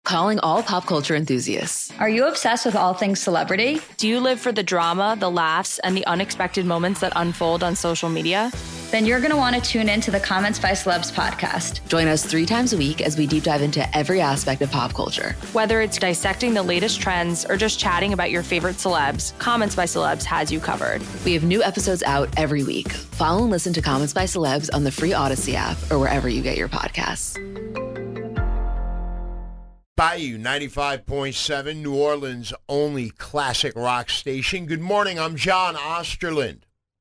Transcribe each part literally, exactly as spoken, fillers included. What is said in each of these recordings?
Calling all pop culture enthusiasts. Are you obsessed with all things celebrity? Do you live for the drama, the laughs, and the unexpected moments that unfold on social media? Then you're going to want to tune in to the Comments by Celebs podcast. Join us three times a week as we deep dive into every aspect of pop culture. Whether it's dissecting the latest trends or just chatting about your favorite celebs, Comments by Celebs has you covered. We have new episodes out every week. Follow and listen to Comments by Celebs on the free Odyssey app or wherever you get your podcasts. Bayou ninety-five point seven, New Orleans' only classic rock station. Good morning, I'm John Osterland.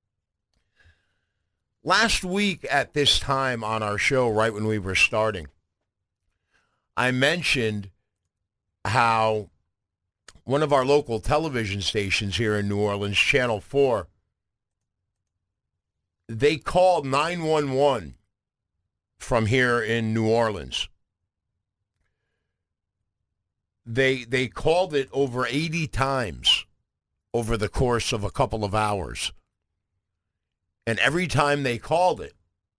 Last week at this time on our show, right when we were starting, I mentioned how one of our local television stations here in New Orleans, Channel four, they called nine one one from here in New Orleans. They they called it over eighty times over the course of a couple of hours. And every time they called it,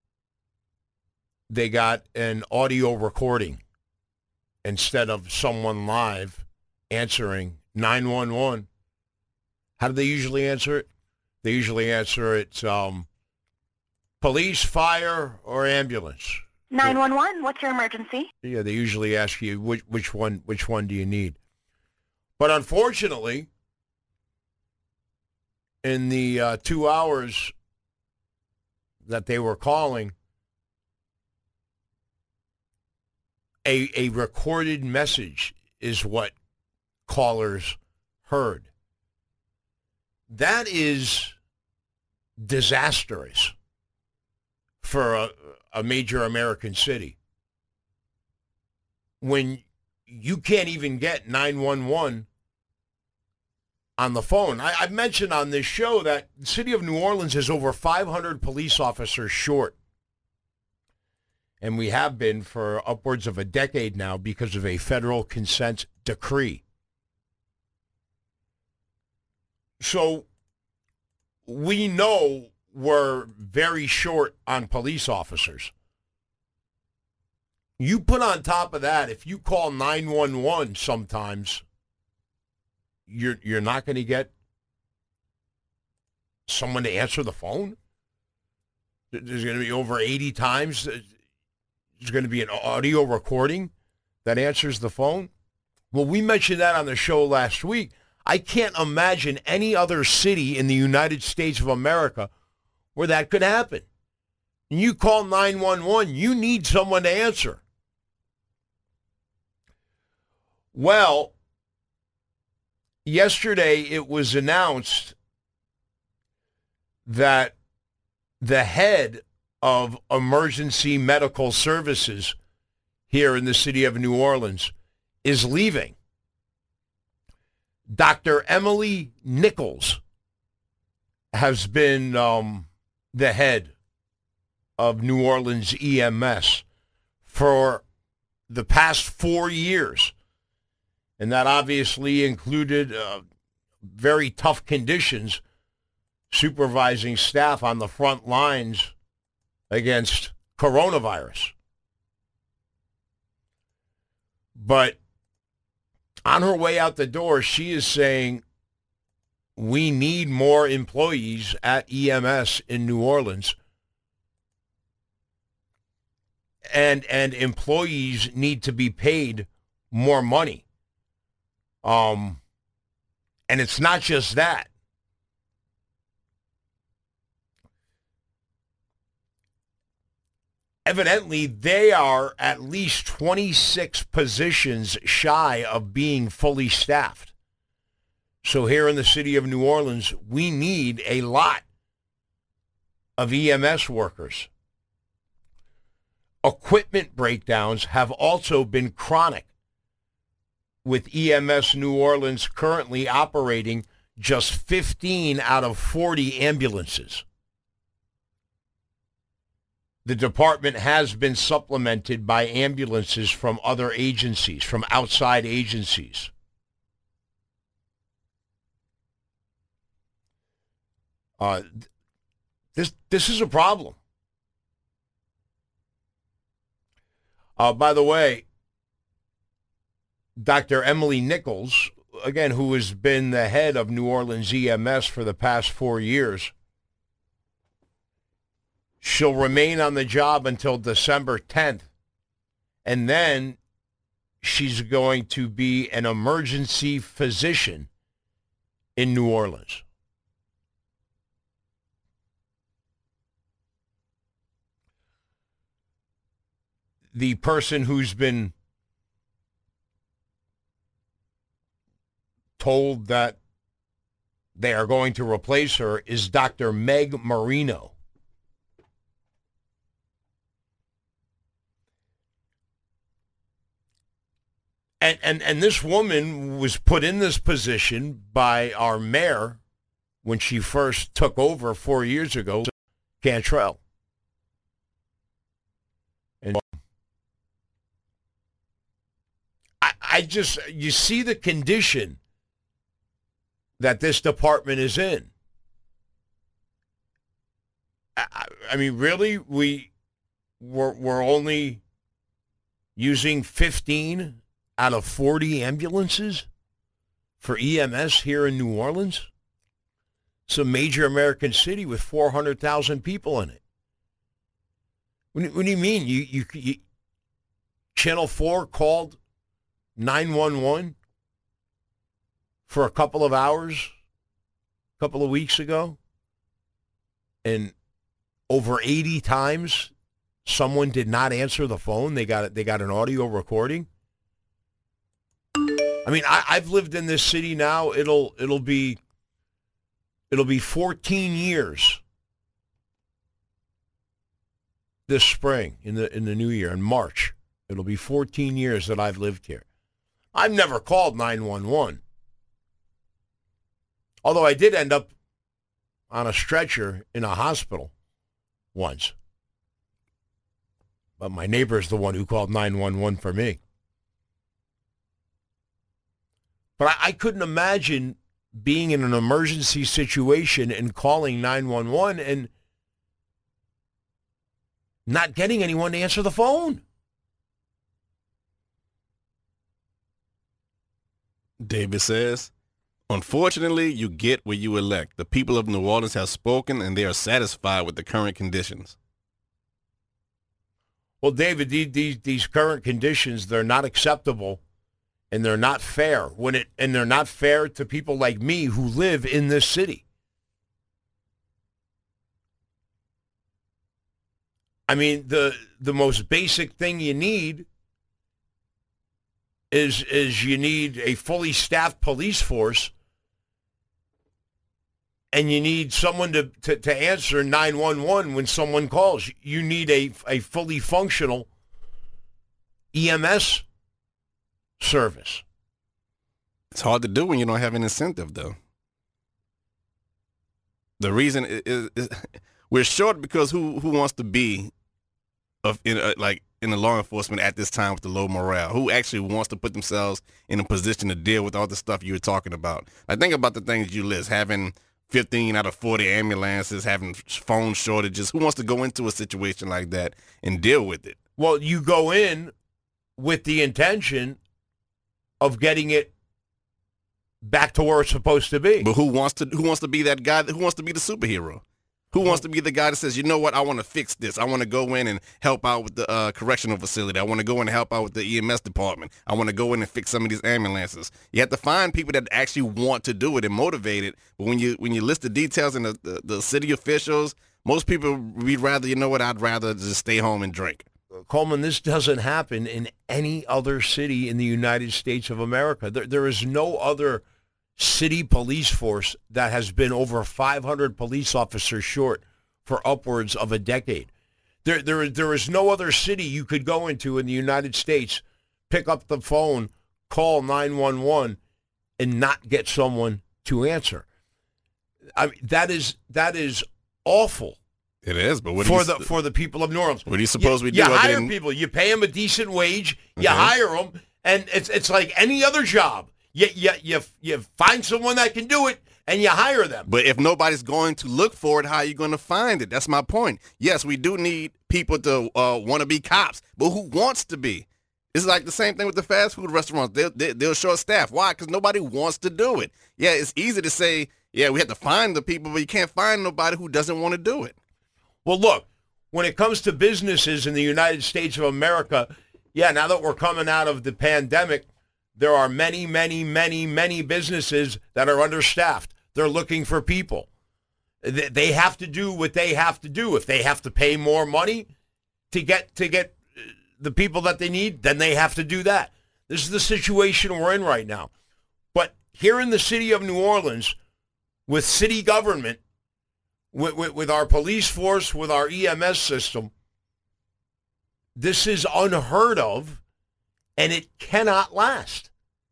they got an audio recording instead of someone live answering nine one one. How do they usually answer it? They usually answer it um, police, fire, or ambulance. nine one one, what's your emergency? Yeah, they usually ask you which which one which one do you need. But unfortunately, in the uh, two hours that they were calling, a a recorded message is what callers heard. That is disastrous for a a major American city. When you can't even get nine one one on the phone. I, I've mentioned on this show that the city of New Orleans is over five hundred police officers short. And we have been for upwards of a decade now because of a federal consent decree. So we know we're very short on police officers. You put on top of that, if you call nine one one sometimes, you're you're not going to get someone to answer the phone. There's going to be over eighty times. There's going to be an audio recording that answers the phone. Well, we mentioned that on the show last week. I can't imagine any other city in the United States of America where that could happen. You call nine one one, you need someone to answer. Well, yesterday it was announced that the head of emergency medical services here in the city of New Orleans is leaving. Doctor Emily Nichols has been um, the head of New Orleans E M S for the past four years. And that obviously included uh, very tough conditions supervising staff on the front lines against coronavirus. But on her way out the door, she is saying, we need more employees at E M S in New Orleans. And and employees need to be paid more money. Um, and it's not just that. Evidently, they are at least twenty-six positions shy of being fully staffed. So here in the city of New Orleans, we need a lot of E M S workers. Equipment breakdowns have also been chronic, with E M S New Orleans currently operating just fifteen out of forty ambulances. The department has been supplemented by ambulances from other agencies, from outside agencies. Uh, this this is a problem. Uh, by the way, Doctor Emily Nichols, again, who has been the head of New Orleans E M S for the past four years, she'll remain on the job until December tenth, and then she's going to be an emergency physician in New Orleans. The person who's been told that they are going to replace her is Doctor Meg Marino. And, and and this woman was put in this position by our mayor when she first took over four years ago, Cantrell. And I, I just, you see the condition that this department is in. I, I mean, really, we we're, we're only using fifteen out of forty ambulances for E M S here in New Orleans. It's a major American city with four hundred thousand people in it. What, what do you mean? You, you, you Channel four called nine one one for a couple of hours, a couple of weeks ago, and over eighty times someone did not answer the phone. They got they got an audio recording. I mean, I, I've lived in this city now. It'll it'll be it'll be fourteen years this spring in the in the new year in March. It'll be fourteen years that I've lived here. I've never called nine one one. Although I did end up on a stretcher in a hospital once. But my neighbor is the one who called nine one one for me. But I, I couldn't imagine being in an emergency situation and calling nine one one and not getting anyone to answer the phone. David says, unfortunately, you get what you elect. The people of New Orleans have spoken, and they are satisfied with the current conditions. Well, David, these, these, these current conditions, they're not acceptable, and they're not fair. When it and they're not fair to people like me who live in this city. I mean, the the most basic thing you need is is you need a fully staffed police force, and you need someone to, to, to answer nine one one when someone calls. You need a, a fully functional E M S service. It's hard to do when you don't have an incentive, though. The reason is, is, is we're short because who who wants to be of in a, like in the law enforcement at this time with the low morale? Who actually wants to put themselves in a position to deal with all the stuff you were talking about? I think about the things you list, having fifteen out of forty ambulances, having phone shortages. Who wants to go into a situation like that and deal with it? Well, you go in with the intention of getting it back to where it's supposed to be. But who wants to who wants to be that guy? Who wants to be the superhero? Who wants to be the guy that says, you know what, I want to fix this. I want to go in and help out with the uh, correctional facility. I want to go in and help out with the E M S department. I want to go in and fix some of these ambulances. You have to find people that actually want to do it and motivate it. But when you when you list the details and the, the, the city officials, most people would rather, you know what, I'd rather just stay home and drink. Coleman, this doesn't happen in any other city in the United States of America. There, there is no other city police force that has been over five hundred police officers short for upwards of a decade. There, there, there is no other city you could go into in the United States, pick up the phone, call nine one one, and not get someone to answer. I mean, that is that is awful. It is, but what for do you, the for the people of New Orleans. What do you suppose you, we do? You hire than, people, you pay them a decent wage, you okay. hire them, and it's it's like any other job. You, you, you, you find someone that can do it, and you hire them. But if nobody's going to look for it, how are you going to find it? That's my point. Yes, we do need people to uh, want to be cops, but who wants to be? It's like the same thing with the fast food restaurants. They'll, they, they'll short staff. Why? Because nobody wants to do it. Yeah, it's easy to say, yeah, we have to find the people, but you can't find nobody who doesn't want to do it. Well, look, when it comes to businesses in the United States of America, yeah, now that we're coming out of the pandemic, there are many, many, many, many businesses that are understaffed. They're looking for people. They have to do what they have to do. If they have to pay more money to get to get the people that they need, then they have to do that. This is the situation we're in right now. But here in the city of New Orleans, with city government, with, with, with our police force, with our E M S system, this is unheard of, and it cannot last.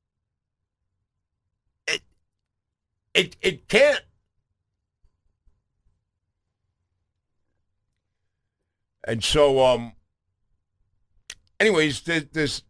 It, it, it can't. And so, um, anyways, this, this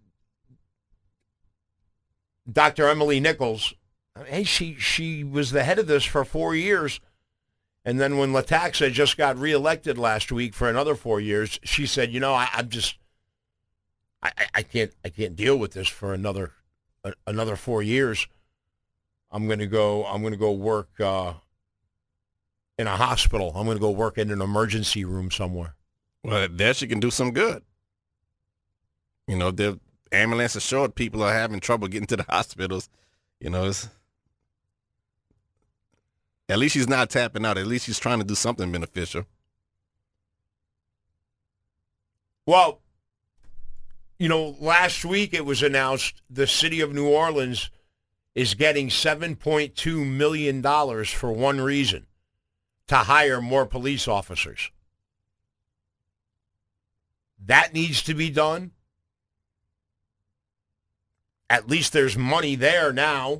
Doctor Emily Nichols, hey, she she was the head of this for four years, and then when Lataxa just got reelected last week for another four years, she said, "You know, I, I'm just, I, I can't I can't deal with this for another uh, another four years. I'm gonna go I'm gonna go work uh, in a hospital. I'm gonna go work in an emergency room somewhere." Well, there she can do some good. You know, the ambulance is short. People are having trouble getting to the hospitals. You know, it's, at least she's not tapping out. At least she's trying to do something beneficial. Well, you know, last week it was announced the city of New Orleans is getting seven point two million dollars for one reason, to hire more police officers. That needs to be done. At least there's money there now.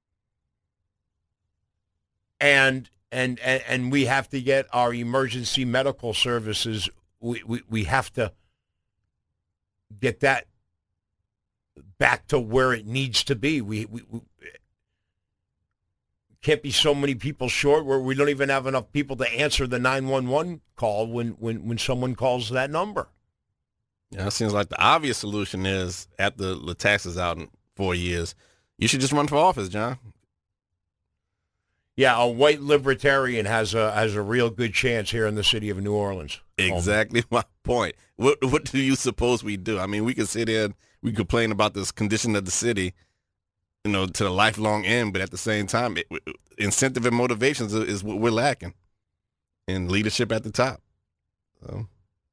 And and and, and we have to get our emergency medical services. We, we, we have to get that back to where it needs to be. We, we, we can't be so many people short where we don't even have enough people to answer the nine one one call when, when, when someone calls that number. Yeah, it seems like the obvious solution is after the tax is out in four years, you should just run for office, John. Yeah, a white libertarian has a has a real good chance here in the city of New Orleans. Exactly my point. What what do you suppose we do? I mean, we can sit here and we complain about this condition of the city, you know, to the lifelong end, but at the same time, it, incentive and motivations is what we're lacking, and leadership at the top. So.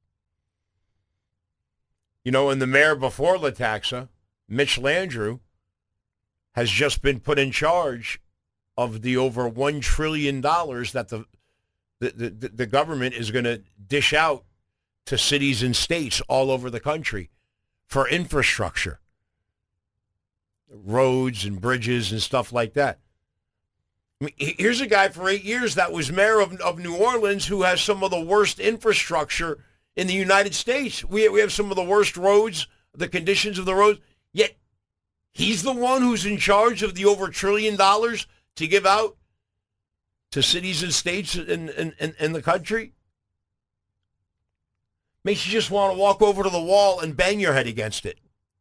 You know, and the mayor before Lataxa, Mitch Landrieu, has just been put in charge of the over one trillion dollars that the the, the, the government is going to dish out to cities and states all over the country for infrastructure, roads and bridges and stuff like that. I mean, here's a guy for eight years that was mayor of, of New Orleans who has some of the worst infrastructure in the United States. We, we have some of the worst roads, the conditions of the roads, yet he's the one who's in charge of the over a trillion dollars to give out to cities and states in, in, in, in the country. Makes you just want to walk over to the wall and bang your head against it.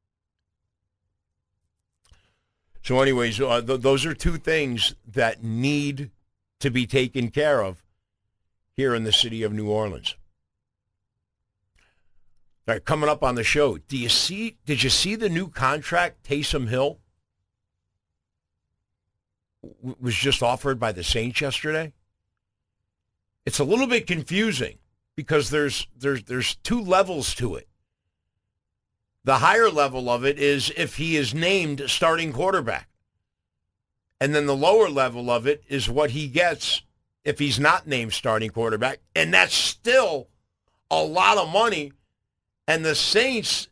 So anyways, uh, th- those are two things that need to be taken care of here in the city of New Orleans. All right, coming up on the show, do you see? Did you see the new contract Taysom Hill w- was just offered by the Saints yesterday? It's a little bit confusing because there's there's there's two levels to it. The higher level of it is if he is named starting quarterback, and then the lower level of it is what he gets if he's not named starting quarterback, and that's still a lot of money. And the Saints,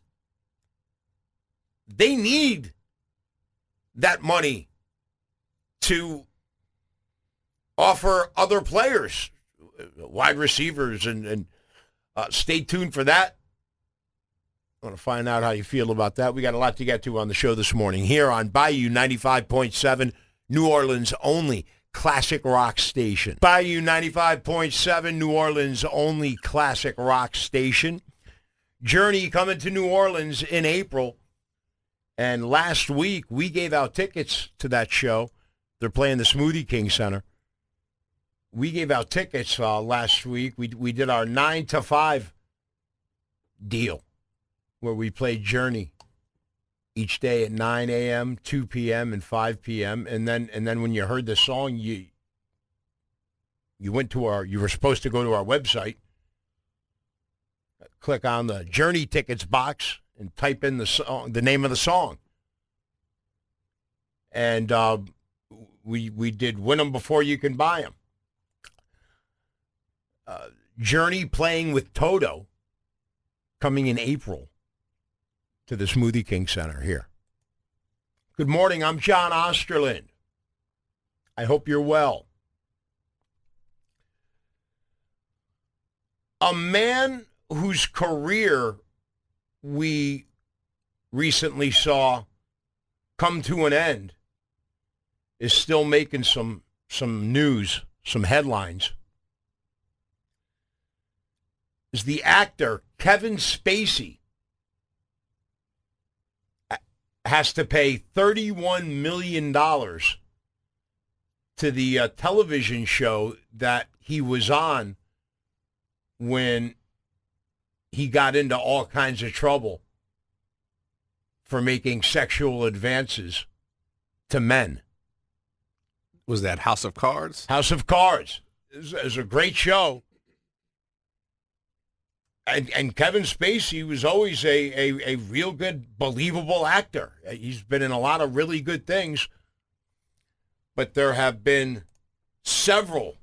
they need that money to offer other players, wide receivers, and, and uh, stay tuned for that. I want to find out how you feel about that. We got a lot to get to on the show this morning here on Bayou ninety-five point seven, New Orleans' only classic rock station. Bayou ninety-five point seven, New Orleans' only classic rock station. Journey coming to New Orleans in April. And last week, we gave out tickets to that show. They're playing the Smoothie King Center. We gave out tickets uh, last week. We we did our nine to five deal where we played Journey each day at nine a.m., two p.m., and five p.m. And then and then when you heard the song, you you went to our, you were supposed to go to our website, click on the Journey tickets box, and type in the song, the name of the song. And uh, we we did Win 'Em Before You Can Buy 'Em. Uh, Journey playing with Toto coming in April to the Smoothie King Center here. Good morning. I'm John Osterland. I hope you're well. A man whose career we recently saw come to an end is still making some some news, some headlines. Is the actor Kevin Spacey has to pay thirty-one million dollars to the uh, television show that he was on when he got into all kinds of trouble for making sexual advances to men. Was that House of Cards? House of Cards. It was, it was a great show. And, and Kevin Spacey was always a, a, a real good, believable actor. He's been in a lot of really good things. But there have been several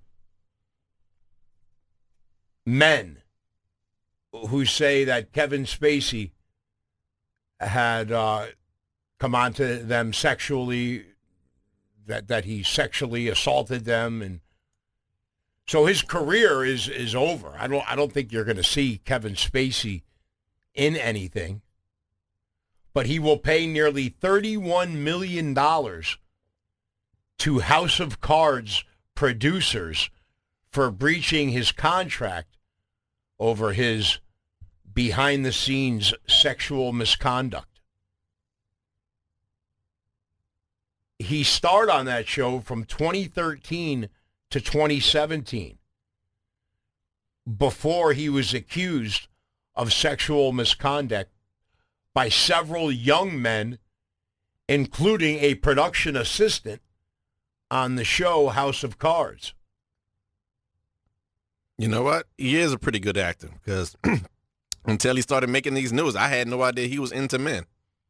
men who say that Kevin Spacey had uh, come onto them sexually, that, that he sexually assaulted them, and so his career is is over. I don't I don't think you're going to see Kevin Spacey in anything. But he will pay nearly thirty-one million dollars to House of Cards producers for breaching his contract over his behind-the-scenes sexual misconduct. He starred on that show from twenty thirteen to twenty seventeen, before he was accused of sexual misconduct by several young men, including a production assistant on the show House of Cards. You know what? He is a pretty good actor, because until he started making these news, I had no idea he was into men.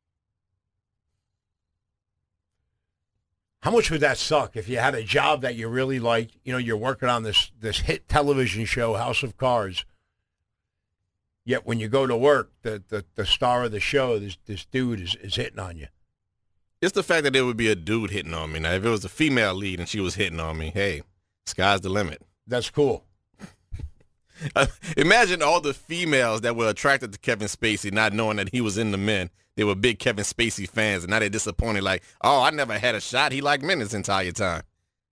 How much would that suck if you had a job that you really liked? You know, you're working on this this hit television show, House of Cards. Yet when you go to work, the the, the star of the show, this this dude is, is hitting on you. It's the fact that there would be a dude hitting on me. Now, if it was a female lead and she was hitting on me, hey, sky's the limit. That's cool. Imagine all the females that were attracted to Kevin Spacey, not knowing that he was into men. They were big Kevin Spacey fans, and now they're disappointed, like, oh, I never had a shot. He liked men this entire time.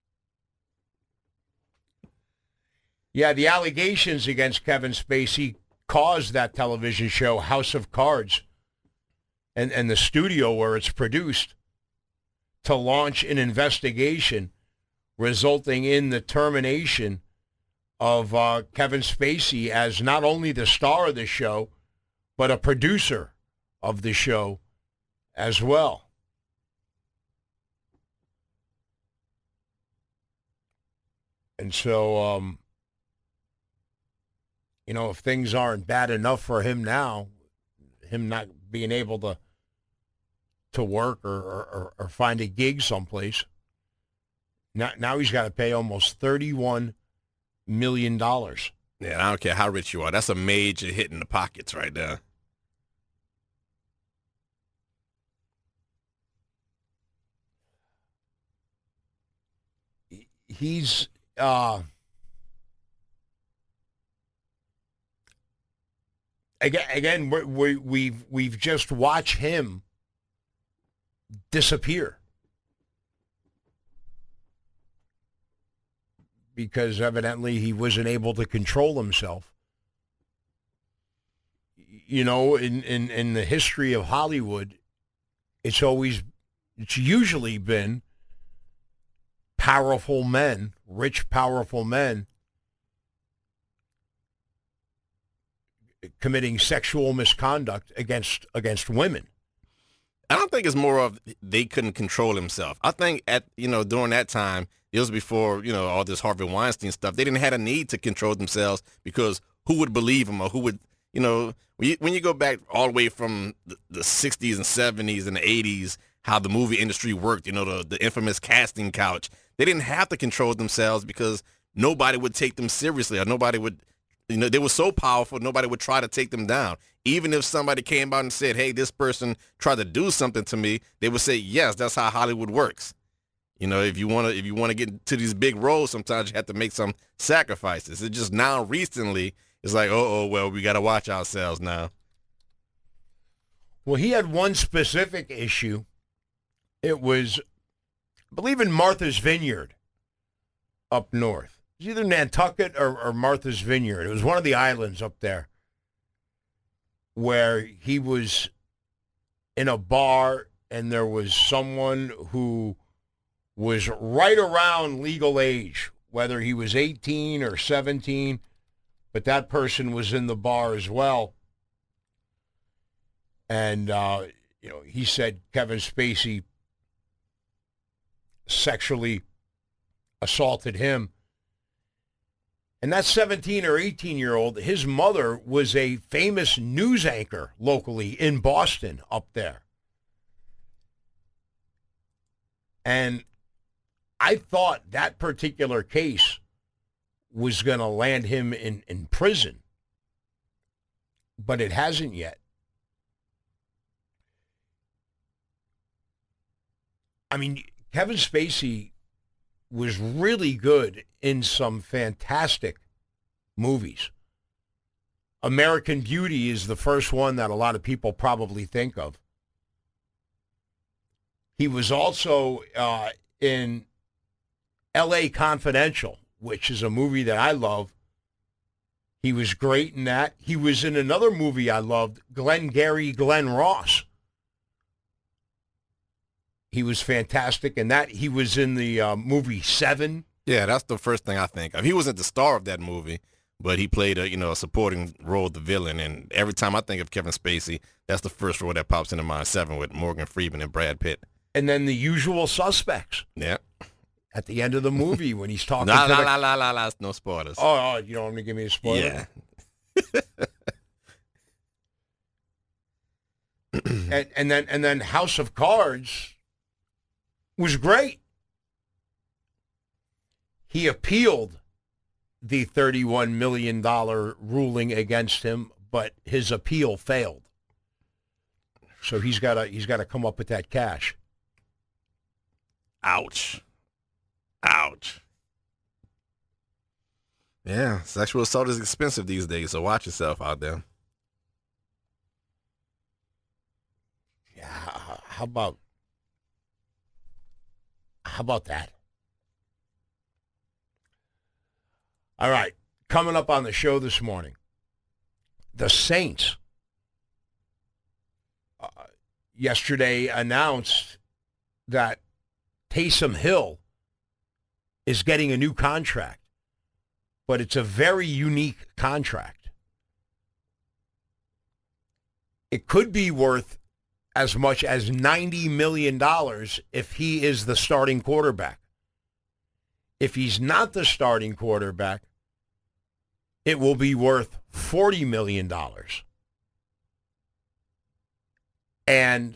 Yeah, the allegations against Kevin Spacey caused that television show, House of Cards, and, and the studio where it's produced, to launch an investigation resulting in the termination of uh, Kevin Spacey as not only the star of the show, but a producer of the show as well. And so, um, you know, if things aren't bad enough for him now, him not being able to to work or, or, or find a gig someplace, now, now he's got to pay almost thirty-one million dollars. Yeah, I don't care how rich you are. That's a major hit in the pockets right there. He's uh, again. Again, we we we've we've just watched him disappear because evidently he wasn't able to control himself. You know, in in in the history of Hollywood, it's always, it's usually been powerful men, rich, powerful men committing sexual misconduct against against women. I don't think it's more of they couldn't control themselves. I think at you know during that time, it was before you know all this Harvey Weinstein stuff. They didn't have a need to control themselves because who would believe them or who would you know when you, when you go back all the way from the, the sixties and seventies and the eighties, how the movie industry worked. You know the the infamous casting couch. They didn't have to control themselves because nobody would take them seriously or nobody would. You know, they were so powerful, nobody would try to take them down. Even if somebody came out and said, hey, this person tried to do something to me, they would say, yes, that's how Hollywood works. You know, if you want to if you want to get to these big roles, sometimes you have to make some sacrifices. It's just now recently, it's like, oh, oh well, we got to watch ourselves now. Well, he had one specific issue. It was, I believe, in Martha's Vineyard up north. It was either Nantucket or, or Martha's Vineyard. It was one of the islands up there where he was in a bar and there was someone who was right around legal age, whether he was eighteen or seventeen, but that person was in the bar as well. And, uh, you know, he said Kevin Spacey sexually assaulted him. And that seventeen or eighteen-year-old, his mother was a famous news anchor locally in Boston up there. And I thought that particular case was going to land him in, in prison. But it hasn't yet. I mean, Kevin Spacey was really good in some fantastic movies. American Beauty is the first one that a lot of people probably think of. He was also uh, in L A Confidential, which is a movie that I love. He was great in that. He was in another movie I loved, Glengarry Glen Ross. He was fantastic in that. He was in the uh, movie Seven. Yeah, that's the first thing I think of. He wasn't the star of that movie, but he played a you know a supporting role of the villain. And every time I think of Kevin Spacey, that's the first role that pops into mind. Seven with Morgan Freeman and Brad Pitt. And then The Usual Suspects. Yeah. At the end of the movie when he's talking la, to la, the... la, la, la, la, no spoilers. Oh, oh, you don't want to give me a spoiler? Yeah. and, and then and then House of Cards was great. He appealed the thirty-one million dollars ruling against him, but his appeal failed. So he's got to he's got to come up with that cash. Ouch. Ouch. Yeah, sexual assault is expensive these days, so watch yourself out there. Yeah, how about how about that? All right, coming up on the show this morning, the Saints uh, yesterday announced that Taysom Hill is getting a new contract, but it's a very unique contract. It could be worth as much as ninety million dollars if he is the starting quarterback. If he's not the starting quarterback, it will be worth forty million dollars. And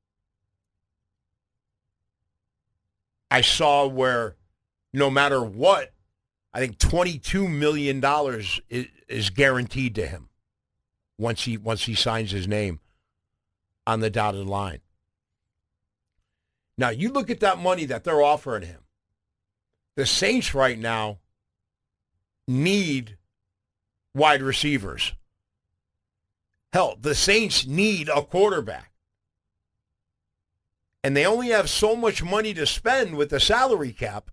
I saw where no matter what, I think twenty-two million dollars is, is guaranteed to him once he once he signs his name on the dotted line. Now, you look at that money that they're offering him. The Saints right now need wide receivers. Hell, the Saints need a quarterback. And they only have so much money to spend with the salary cap.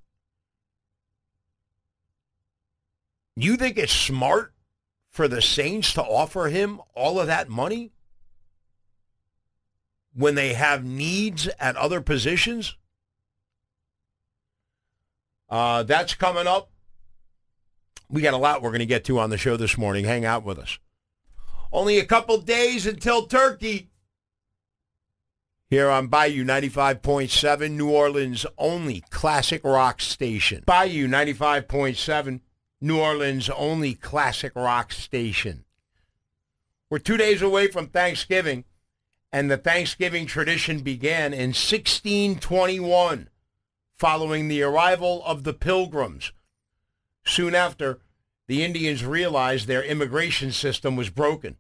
You think it's smart for the Saints to offer him all of that money? when they have needs at other positions? Uh, that's coming up. We got a lot we're going to get to on the show this morning. Hang out with us. Only a couple days until Turkey. Here on Bayou ninety-five point seven, New Orleans' only classic rock station. Bayou ninety-five point seven, New Orleans' only classic rock station. We're two days away from Thanksgiving, and the Thanksgiving tradition began in sixteen twenty-one, following the arrival of the Pilgrims. Soon after, the Indians realized their immigration system was broken.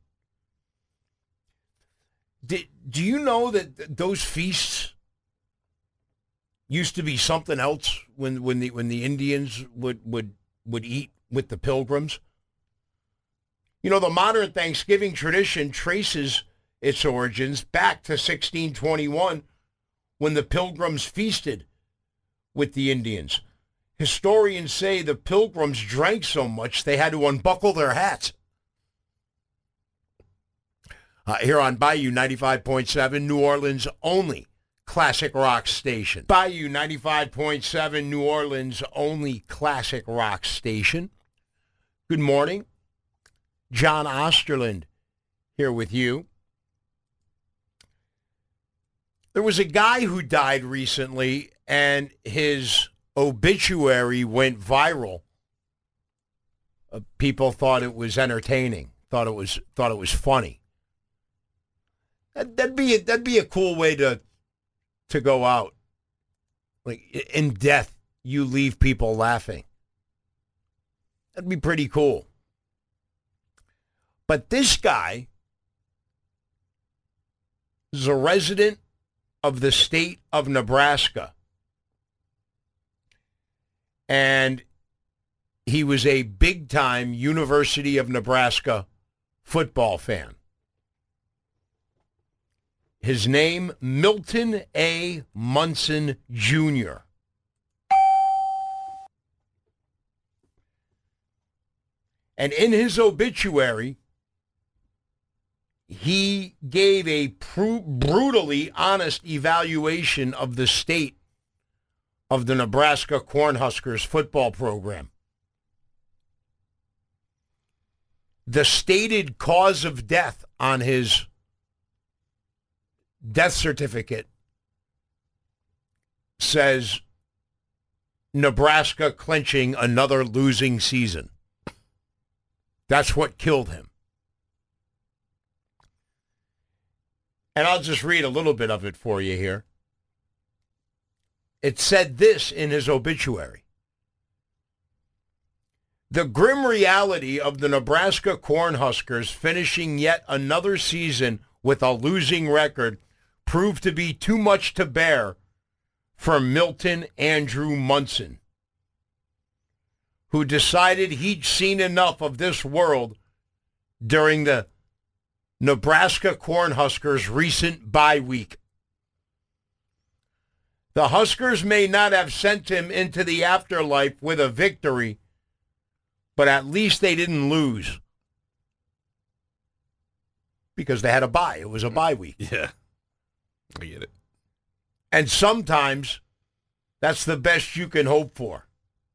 Did, do you know that th- those feasts used to be something else when, when the when the Indians would, would would eat with the Pilgrims? You know, the modern Thanksgiving tradition traces its origins back to sixteen twenty-one, when the Pilgrims feasted with the Indians. Historians say the Pilgrims drank so much they had to unbuckle their hats. Uh, here on Bayou ninety-five point seven, New Orleans' only classic rock station. Bayou ninety-five point seven, New Orleans' only classic rock station. Good morning. John Osterland here with you. There was a guy who died recently, and his obituary went viral. Uh, people thought it was entertaining, thought it was thought it was funny. That, that'd be a, that'd be a cool way to to go out. Like, in death, you leave people laughing. That'd be pretty cool. But this guy is a resident of the state of Nebraska. And he was a big-time University of Nebraska football fan. His name, Milton A. Munson, Junior And in his obituary, he gave a pr- brutally honest evaluation of the state of the Nebraska Cornhuskers football program. The stated cause of death on his death certificate says Nebraska clinching another losing season. That's what killed him. And I'll just read a little bit of it for you here. It said this in his obituary. The grim reality of the Nebraska Cornhuskers finishing yet another season with a losing record proved to be too much to bear for Milton Andrew Munson, who decided he'd seen enough of this world during the Nebraska Cornhuskers' recent bye week. The Huskers may not have sent him into the afterlife with a victory, but at least they didn't lose. Because they had a bye. It was a bye week. Yeah. I get it. And sometimes that's the best you can hope for.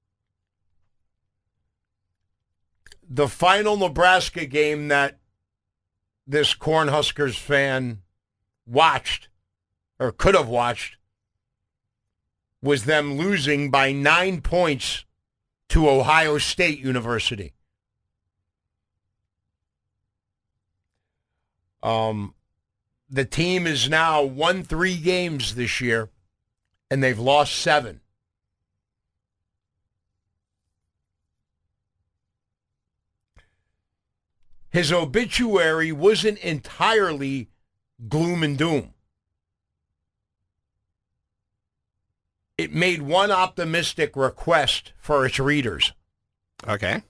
The final Nebraska game that this Cornhuskers fan watched, or could have watched, was them losing by nine points to Ohio State University. Um, the team is now won three games this year, and they've lost seven. His obituary wasn't entirely gloom and doom. It made one optimistic request for its readers. Okay.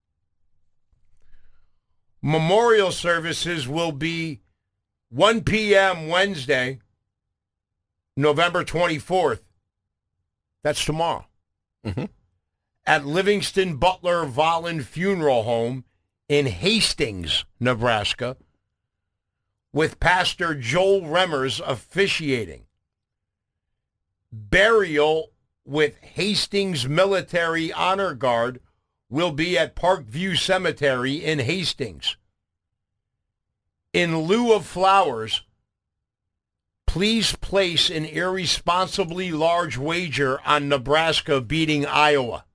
Memorial services will be one p.m. Wednesday, November twenty-fourth. That's tomorrow. Mm-hmm. At Livingston Butler Vollen Funeral Home in Hastings, Nebraska, with Pastor Joel Remmers officiating. Burial with Hastings Military Honor Guard will be at Parkview Cemetery in Hastings. In lieu of flowers, please place an irresponsibly large wager on Nebraska beating Iowa.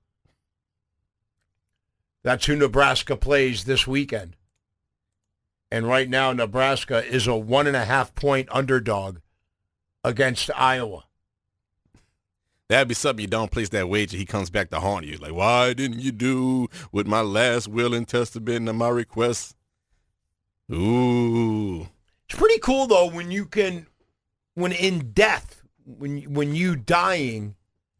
That's who Nebraska plays this weekend. And right now, Nebraska is a one and a half point underdog against Iowa. That'd be something you don't place that wager. He comes back to haunt you. Like, why didn't you do with my last will and testament and my request? Ooh. It's pretty cool, though, when you can, when in death, when, when you dying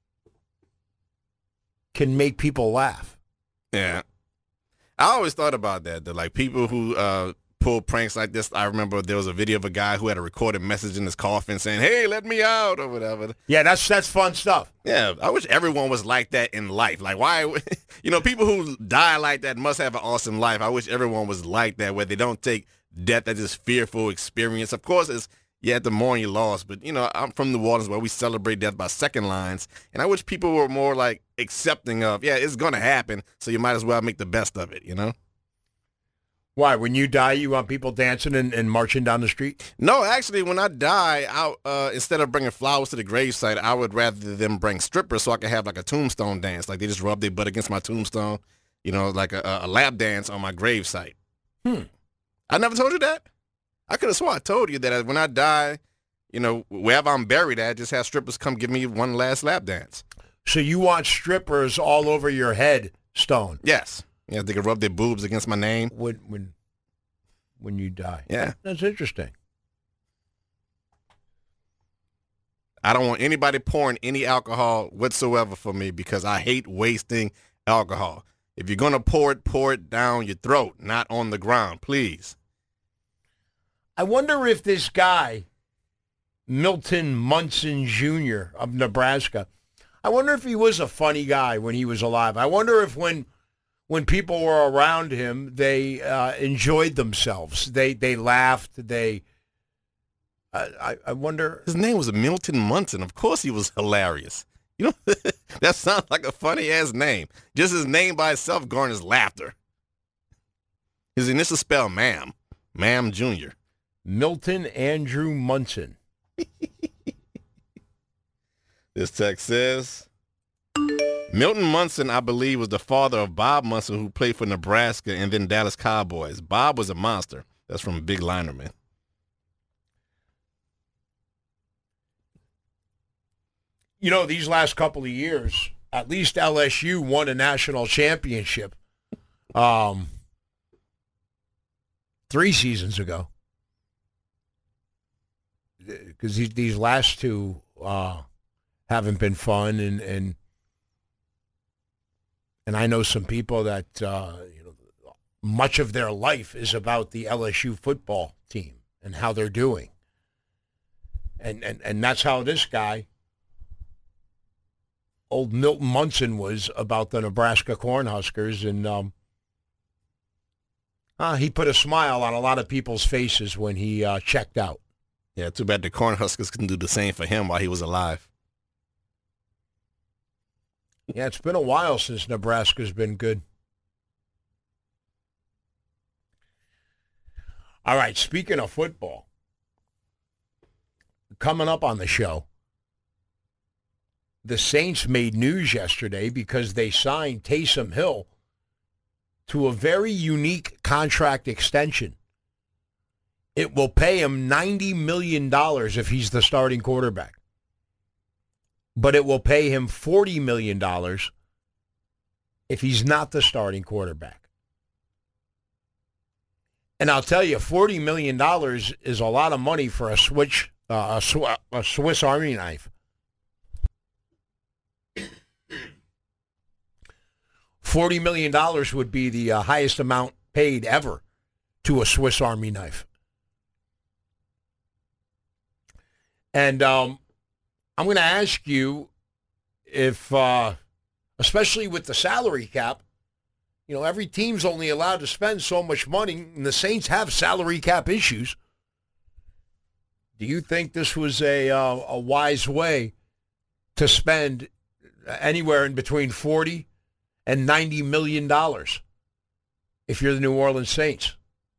can make people laugh. Yeah. I always thought about that, though. Like, people who uh, pull pranks like this. I remember there was a video of a guy who had a recorded message in his coffin saying, hey, let me out, or whatever. Yeah, that's that's fun stuff. Yeah, I wish everyone was like that in life. Like, why, you know, people who die like that must have an awesome life. I wish everyone was like that, where they don't take death as this fearful experience. Of course, it's, you have to mourn your loss, but, you know, I'm from New Orleans where we celebrate death by second lines, and I wish people were more, like, accepting of, yeah, it's going to happen, so you might as well make the best of it, you know? Why? When you die, you want people dancing and, and marching down the street? No, actually, when I die, I, uh, instead of bringing flowers to the gravesite, I would rather them bring strippers so I could have, like, a tombstone dance. Like, they just rub their butt against my tombstone, you know, like a, a lap dance on my gravesite. Hmm. I never told you that? I could have sworn I told you that when I die, you know, wherever I'm buried at, just have strippers come give me one last lap dance. So you want strippers all over your head, Stone? Yes. Yeah, they can rub their boobs against my name. When when, when you die. Yeah. That's interesting. I don't want anybody pouring any alcohol whatsoever for me because I hate wasting alcohol. If you're going to pour it, pour it down your throat, not on the ground, please. I wonder if this guy, Milton Munson Junior of Nebraska, I wonder if he was a funny guy when he was alive. I wonder if when when people were around him, they uh, enjoyed themselves. They they laughed. They. Uh, I I wonder. His name was Milton Munson. Of course, he was hilarious. You know, that sounds like a funny ass name. Just his name by itself garners laughter. His initials spell Ma'am, Ma'am Junior Milton Andrew Munson. This text says, Milton Munson, I believe, was the father of Bob Munson, who played for Nebraska and then Dallas Cowboys. Bob was a monster. That's from Big Linerman. You know, these last couple of years, at least L S U won a national championship um, three seasons ago. Because these, these last two uh, haven't been fun, and, and and I know some people that uh, you know, much of their life is about the L S U football team and how they're doing, and and and that's how this guy, old Milton Munson, was about the Nebraska Cornhuskers, and um, uh, he put a smile on a lot of people's faces when he uh, checked out. Yeah, too bad the Cornhuskers couldn't do the same for him while he was alive. Yeah, it's been a while since Nebraska's been good. All right, speaking of football, coming up on the show, the Saints made news yesterday because they signed Taysom Hill to a very unique contract extension. It will pay him ninety million dollars if he's the starting quarterback. But it will pay him forty million dollars if he's not the starting quarterback. And I'll tell you, forty million dollars is a lot of money for a switch, uh, a, Sw- a Swiss Army knife. forty million dollars would be the uh, highest amount paid ever to a Swiss Army knife. And um, I'm going to ask you if, uh, especially with the salary cap, you know, every team's only allowed to spend so much money, and the Saints have salary cap issues. Do you think this was a uh, a wise way to spend anywhere in between forty and ninety million dollars if you're the New Orleans Saints?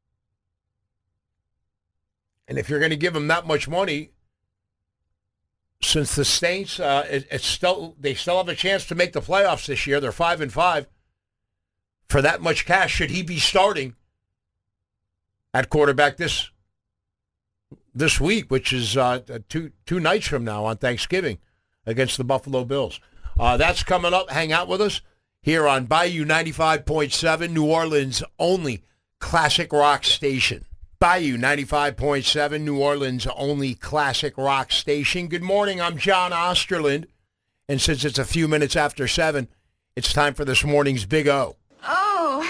And if you're going to give them that much money, since the Saints, uh, it, it's still they still have a chance to make the playoffs this year. They're five and five. For that much cash, should he be starting at quarterback this this week, which is uh, two two nights from now on Thanksgiving against the Buffalo Bills? Uh, that's coming up. Hang out with us here on Bayou ninety-five point seven, New Orleans' only classic rock station. Bayou ninety-five point seven, New Orleans' only classic rock station. Good morning. I'm John Osterland. And since it's a few minutes after seven, it's time for this morning's Big O. Oh.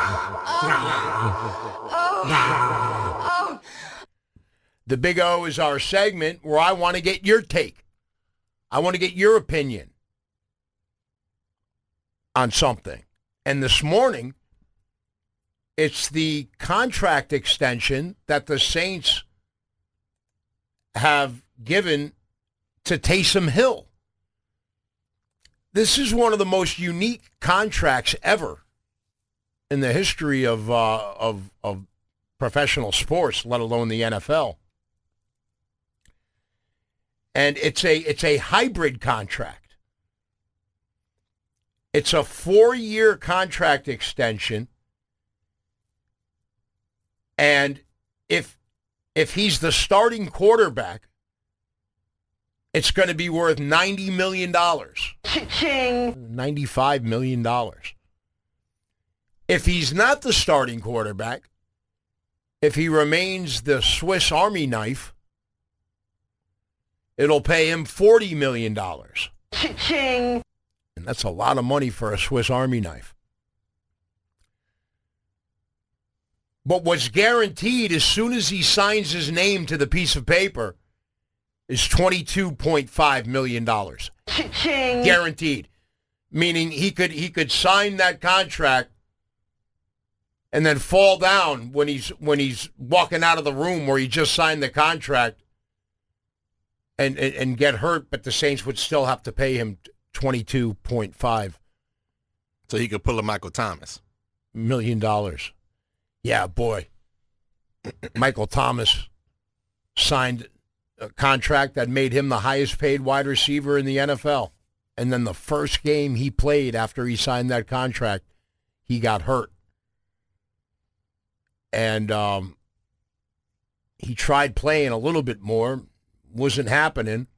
Oh. Oh. The Big O is our segment where I want to get your take. I want to get your opinion on something. And this morning, it's the contract extension that the Saints have given to Taysom Hill. This is one of the most unique contracts ever in the history of uh, of of professional sports, let alone the N F L. And it's a it's a hybrid contract. It's a four-year contract extension. And if if he's the starting quarterback, it's going to be worth ninety million dollars. Cha-ching. ninety-five million dollars. If he's not the starting quarterback, if he remains the Swiss Army knife, it'll pay him forty million dollars. Cha-ching. And that's a lot of money for a Swiss Army knife. But what's guaranteed as soon as he signs his name to the piece of paper is twenty-two point five million dollars. Cha-ching. Guaranteed. Meaning he could he could sign that contract and then fall down when he's when he's walking out of the room where he just signed the contract and, and, and get hurt, but the Saints would still have to pay him twenty-two point five. So he could pull a Michael Thomas. Million dollars. Yeah, boy. Michael Thomas signed a contract that made him the highest paid wide receiver in the N F L. And then the first game he played after he signed that contract, he got hurt. And um, he tried playing a little bit more. Wasn't happening.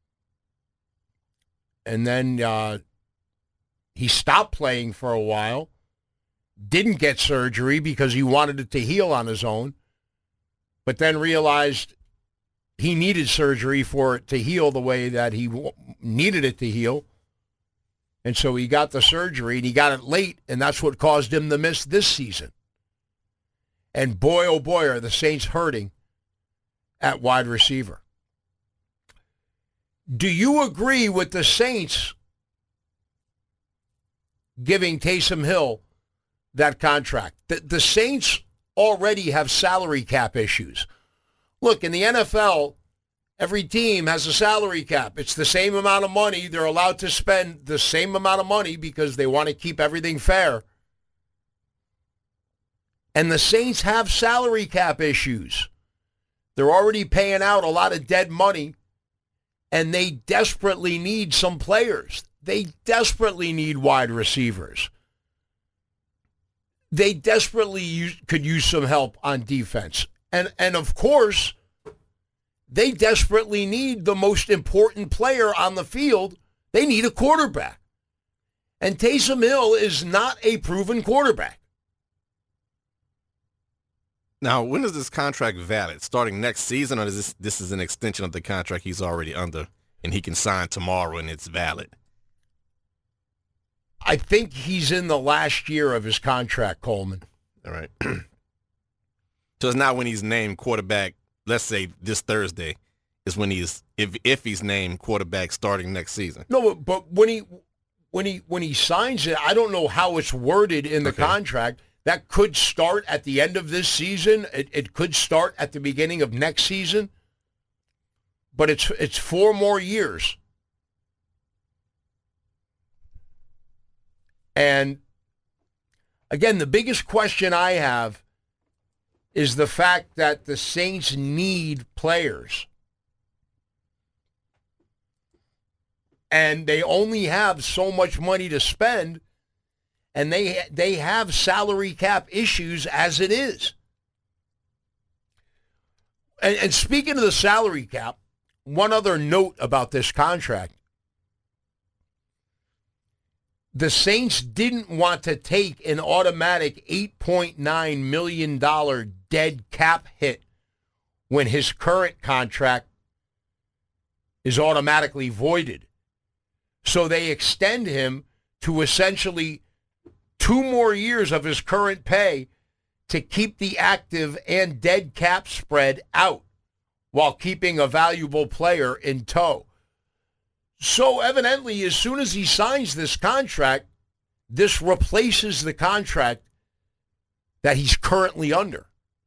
And then uh, he stopped playing for a while. Didn't get surgery because he wanted it to heal on his own. But then realized he needed surgery for it to heal the way that he w- needed it to heal. And so he got the surgery, and he got it late, and that's what caused him to miss this season. And boy, oh boy, are the Saints hurting at wide receiver. Do you agree with the Saints giving Taysom Hill that contract? The, the Saints already have salary cap issues. Look, in the N F L, every team has a salary cap. It's the same amount of money. They're allowed to spend the same amount of money because they want to keep everything fair. And the Saints have salary cap issues. They're already paying out a lot of dead money, and they desperately need some players. They desperately need wide receivers. They desperately use, could use some help on defense. And, and of course, they desperately need the most important player on the field. They need a quarterback. And Taysom Hill is not a proven quarterback. Now, when is this contract valid? Starting next season, or is this this is an extension of the contract he's already under, and he can sign tomorrow and it's valid? I think he's in the last year of his contract, Coleman. All right. So it's not when he's named quarterback, let's say this Thursday, is when he's if if he's named quarterback starting next season. No, but when he when he when he signs it, I don't know how it's worded in the okay. contract. That could start at the end of this season. It, it could start at the beginning of next season. but it's it's four more years. And again, the biggest question I have is the fact that the Saints need players. And they only have so much money to spend, and they they have salary cap issues as it is. And, and speaking of the salary cap, one other note about this contract. The Saints didn't want to take an automatic eight point nine million dollars dead cap hit when his current contract is automatically voided. So they extend him to essentially two more years of his current pay to keep the active and dead cap spread out while keeping a valuable player in tow. So evidently, as soon as he signs this contract, this replaces the contract that he's currently under.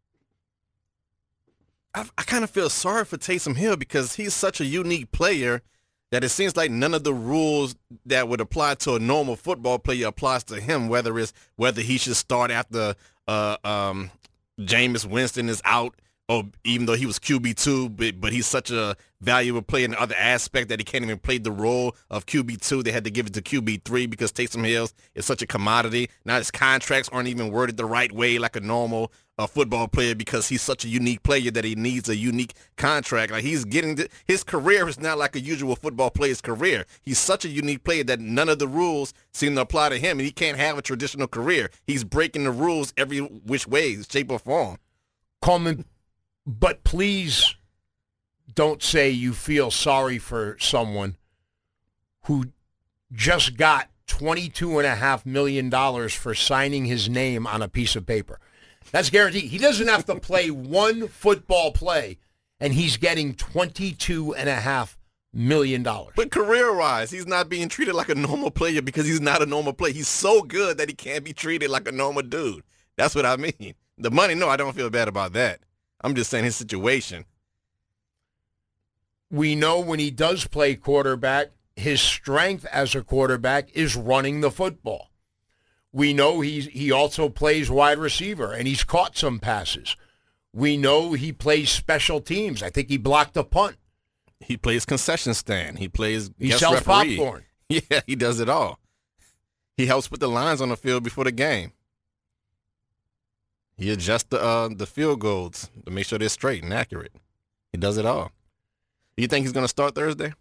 I, I kind of feel sorry for Taysom Hill because he's such a unique player that it seems like none of the rules that would apply to a normal football player applies to him, whether it's whether he should start after uh, um, Jameis Winston is out, or even though he was Q B two, but, but he's such a valuable player in the other aspect that he can't even play the role of Q B two. They had to give it to Q B three because Taysom Hill is such a commodity. Now his contracts aren't even worded the right way like a normal uh, football player because he's such a unique player that he needs a unique contract. Like he's getting the, his career is not like a usual football player's career. He's such a unique player that none of the rules seem to apply to him, and he can't have a traditional career. He's breaking the rules every which way, shape, or form. Coleman, but please don't say you feel sorry for someone who just got twenty-two point five million dollars for signing his name on a piece of paper. That's guaranteed. He doesn't have to play one football play, and he's getting twenty-two point five million dollars. But career-wise, he's not being treated like a normal player because he's not a normal player. He's so good that he can't be treated like a normal dude. That's what I mean. The money, no, I don't feel bad about that. I'm just saying his situation. We know when he does play quarterback, his strength as a quarterback is running the football. We know he's, he also plays wide receiver, and he's caught some passes. We know he plays special teams. I think he blocked a punt. He plays concession stand. He plays He guest sells referee. popcorn. Yeah, he does it all. He helps put the lines on the field before the game. He adjusts the uh, the field goals to make sure they're straight and accurate. He does it all. You think he's going to start Thursday?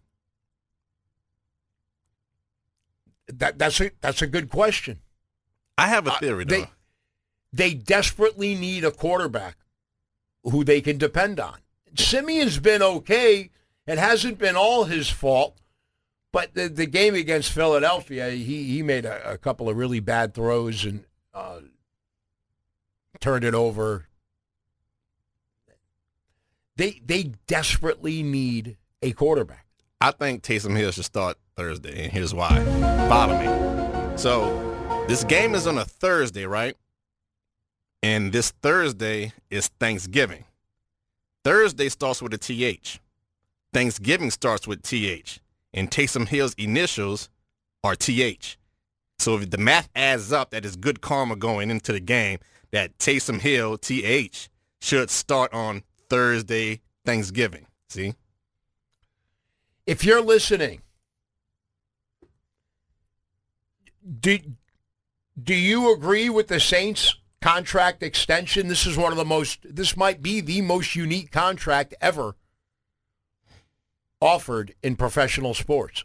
That that's a that's a good question. I have a theory, uh, though. They, they desperately need a quarterback who they can depend on. Simeon's been okay. It hasn't been all his fault, but the the game against Philadelphia, he he made a, a couple of really bad throws and uh, turned it over. They they desperately need a quarterback. I think Taysom Hill should start Thursday, and here's why. Follow me. So this game is on a Thursday, right? And this Thursday is Thanksgiving. Thursday starts with a T H. Thanksgiving starts with T H. And Taysom Hill's initials are T H. So if the math adds up, that is good karma going into the game, that Taysom Hill, T H, should start on Thursday, Thanksgiving. See? If you're listening, do, do you agree with the Saints contract extension? This is one of the most, this might be the most unique contract ever offered in professional sports.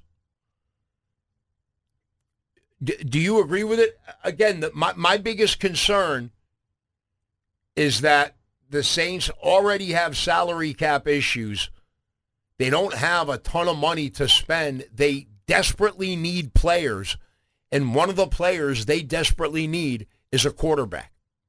D- do you agree with it? Again, the, my, my biggest concern is that the Saints already have salary cap issues. They don't have a ton of money to spend. They desperately need players, and one of the players they desperately need is a quarterback.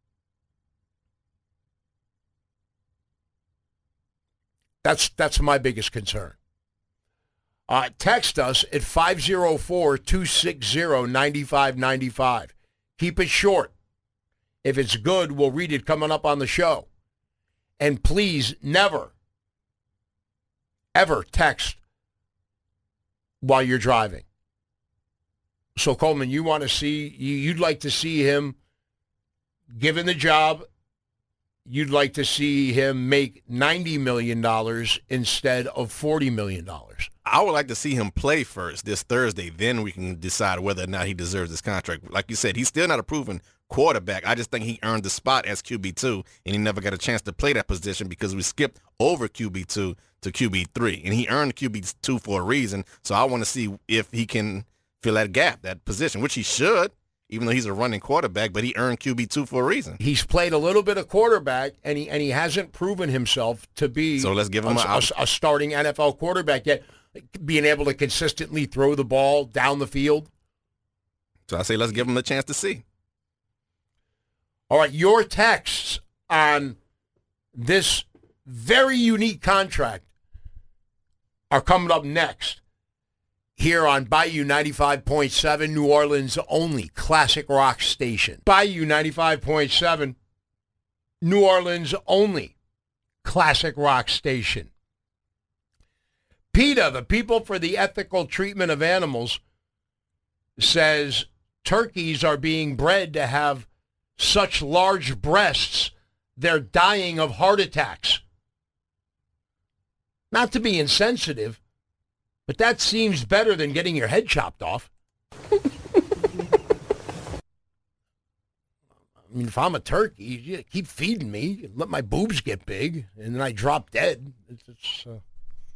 That's that's my biggest concern. Uh, text us at five oh four, two six zero, nine five nine five. Keep it short. If it's good, we'll read it coming up on the show. And please never, ever text while you're driving. So, Coleman, you want to see, you'd like to see him given the job, you'd like to see him make ninety million dollars instead of forty million dollars. I would like to see him play first this Thursday. Then we can decide whether or not he deserves this contract. Like you said, he's still not a proven quarterback. I just think he earned the spot as Q B two, and he never got a chance to play that position because we skipped over Q B two to Q B three. And he earned Q B two for a reason. So I want to see if he can fill that gap, that position, which he should, even though he's a running quarterback, but he earned Q B two for a reason. He's played a little bit of quarterback, and he and he hasn't proven himself to be so let's give him a, a, a, a starting N F L quarterback yet, being able to consistently throw the ball down the field. So I say let's give him a chance to see. All right, your texts on this very unique contract are coming up next here on Bayou ninety-five point seven, New Orleans' only classic rock station. Bayou ninety-five point seven, New Orleans' only classic rock station. PETA, the People for the Ethical Treatment of Animals, says turkeys are being bred to have such large breasts, they're dying of heart attacks. Not to be insensitive, but that seems better than getting your head chopped off. I mean, if I'm a turkey, you keep feeding me, let my boobs get big, and then I drop dead. It's, it's, uh...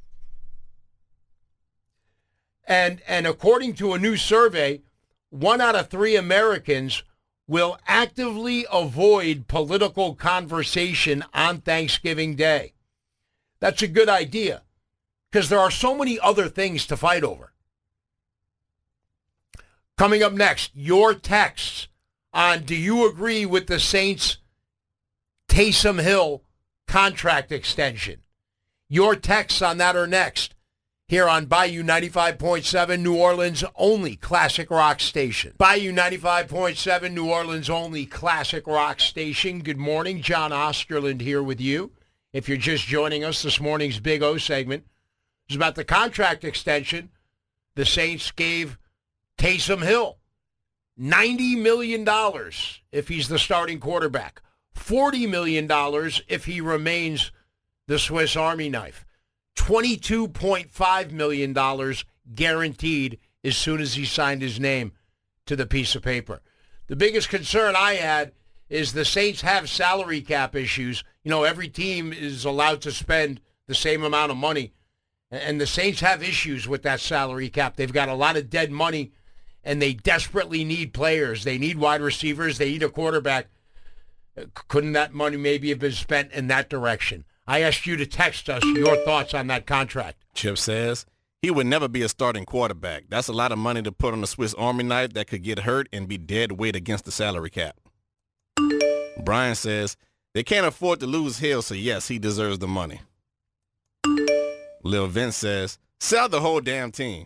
And and according to a new survey, one out of three Americans will actively avoid political conversation on Thanksgiving Day. That's a good idea, because there are so many other things to fight over. Coming up next, your texts on do you agree with the Saints' Taysom Hill contract extension? Your texts on that are next here on Bayou ninety-five point seven, New Orleans' only classic rock station. Bayou ninety-five point seven, New Orleans' only classic rock station. Good morning. John Osterland here with you. If you're just joining us, this morning's Big O segment is about the contract extension the Saints gave Taysom Hill. ninety million dollars if he's the starting quarterback. forty million dollars if he remains the Swiss Army knife. twenty-two point five million dollars guaranteed as soon as he signed his name to the piece of paper. The biggest concern I had is the Saints have salary cap issues. You know, every team is allowed to spend the same amount of money, and the Saints have issues with that salary cap. They've got a lot of dead money, and they desperately need players. They need wide receivers. They need a quarterback. Couldn't that money maybe have been spent in that direction? I asked you to text us your thoughts on that contract. Chip says he would never be a starting quarterback. That's a lot of money to put on a Swiss Army knife that could get hurt and be dead weight against the salary cap. Brian says they can't afford to lose Hill, so yes, he deserves the money. Lil Vince says sell the whole damn team.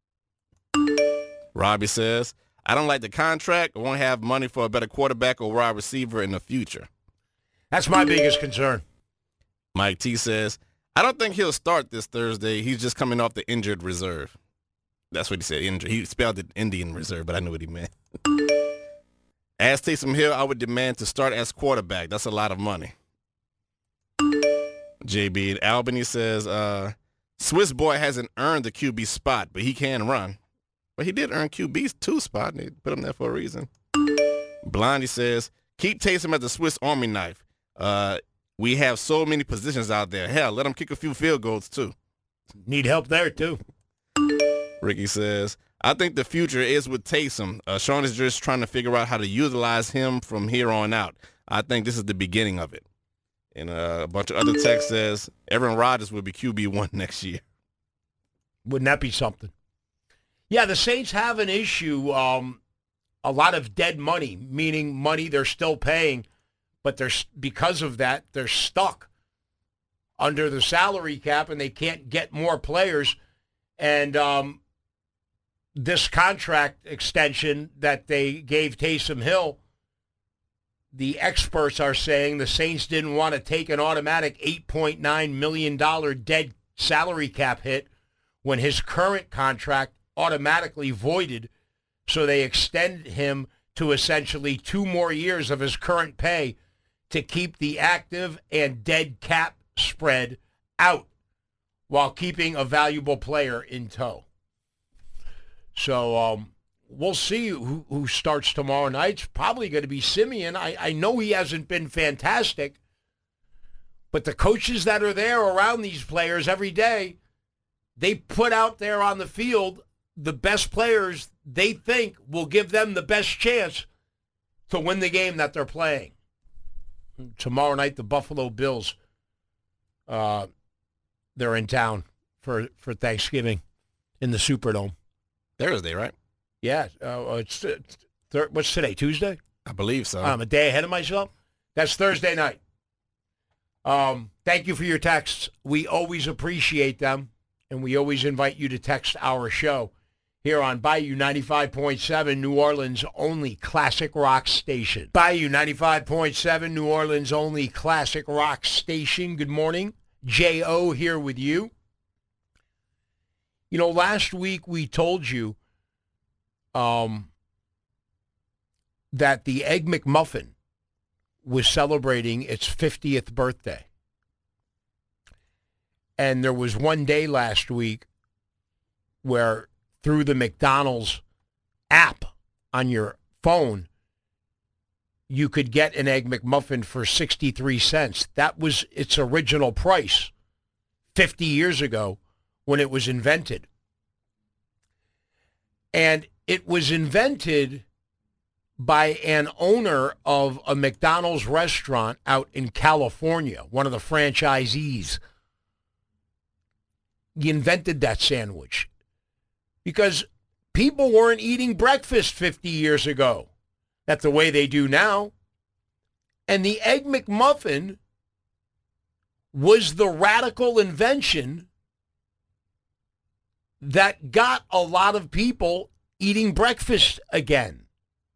Robbie says I don't like the contract. I won't have money for a better quarterback or wide receiver in the future. That's my biggest concern. Mike T says, I don't think he'll start this Thursday. He's just coming off the injured reserve. That's what he said, injured. He spelled it Indian reserve, but I knew what he meant. As Taysom Hill, I would demand to start as quarterback. That's a lot of money. J B in Albany says, uh, Swiss boy hasn't earned the Q B spot, but he can run. But he did earn Q B's two spot, and they put him there for a reason. Blondie says, keep Taysom as the Swiss Army knife. Uh, we have so many positions out there. Hell, let him kick a few field goals, too. Need help there, too. Ricky says, I think the future is with Taysom. Uh, Sean is just trying to figure out how to utilize him from here on out. I think this is the beginning of it. And uh, a bunch of other text says, Aaron Rodgers will be Q B one next year. Wouldn't that be something? Yeah, the Saints have an issue, um, a lot of dead money, meaning money they're still paying, but they're because of that, they're stuck under the salary cap, and they can't get more players. And um, this contract extension that they gave Taysom Hill, the experts are saying the Saints didn't want to take an automatic eight point nine million dollars dead salary cap hit when his current contract automatically voided, so they extended him to essentially two more years of his current pay to keep the active and dead cap spread out while keeping a valuable player in tow. So um, we'll see who, who starts tomorrow night. It's probably going to be Simeon. I, I know he hasn't been fantastic, but the coaches that are there around these players every day, they put out there on the field the best players they think will give them the best chance to win the game that they're playing. Tomorrow night, the Buffalo Bills, uh, they're in town for, for Thanksgiving in the Superdome. Thursday, right? Yeah. Uh, it's, it's thir- what's today, Tuesday? I believe so. I'm a day ahead of myself. That's Thursday night. Um, thank you for your texts. We always appreciate them, and we always invite you to text our show here on Bayou ninety-five point seven, New Orleans' only classic rock station. Bayou ninety-five point seven, New Orleans' only classic rock station. Good morning. J O here with you. You know, last week we told you um, that the Egg McMuffin was celebrating its fiftieth birthday. And there was one day last week where through the McDonald's app on your phone, you could get an Egg McMuffin for sixty-three cents. That was its original price fifty years ago when it was invented. And it was invented by an owner of a McDonald's restaurant out in California, one of the franchisees. He invented that sandwich because people weren't eating breakfast fifty years ago that the way they do now. And the Egg McMuffin was the radical invention that got a lot of people eating breakfast again.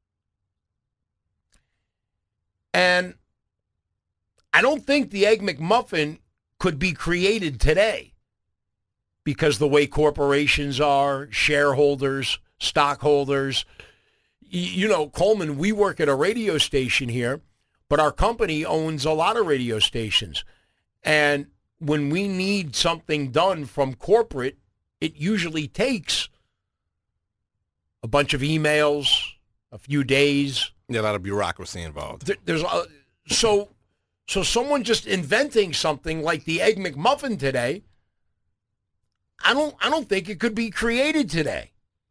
And I don't think the Egg McMuffin could be created today because the way corporations are, shareholders, stockholders. You know, Coleman, we work at a radio station here, but our company owns a lot of radio stations. And when we need something done from corporate, it usually takes a bunch of emails, a few days. Yeah, a lot of bureaucracy involved. There, there's a, so so someone just inventing something like the Egg McMuffin today, I don't I don't think it could be created today.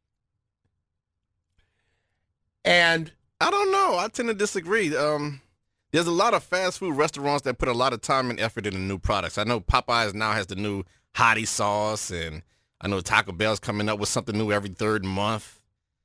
And I don't know. I tend to disagree. Um, there's a lot of fast food restaurants that put a lot of time and effort into new products. I know Popeyes now has the new hottie sauce, and I know Taco Bell's coming up with something new every third month.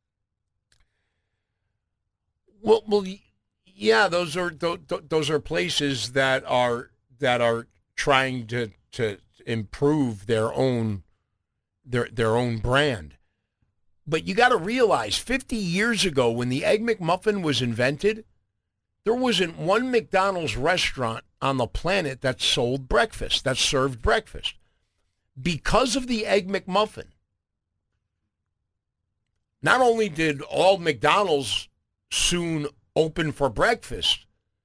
Well, well, yeah, those are those are places that are that are trying to to improve their own their their own brand. But you got to realize, fifty years ago, when the Egg McMuffin was invented, there wasn't one McDonald's restaurant on the planet that sold breakfast, that served breakfast. Because of the Egg McMuffin, not only did all McDonald's soon open for breakfast,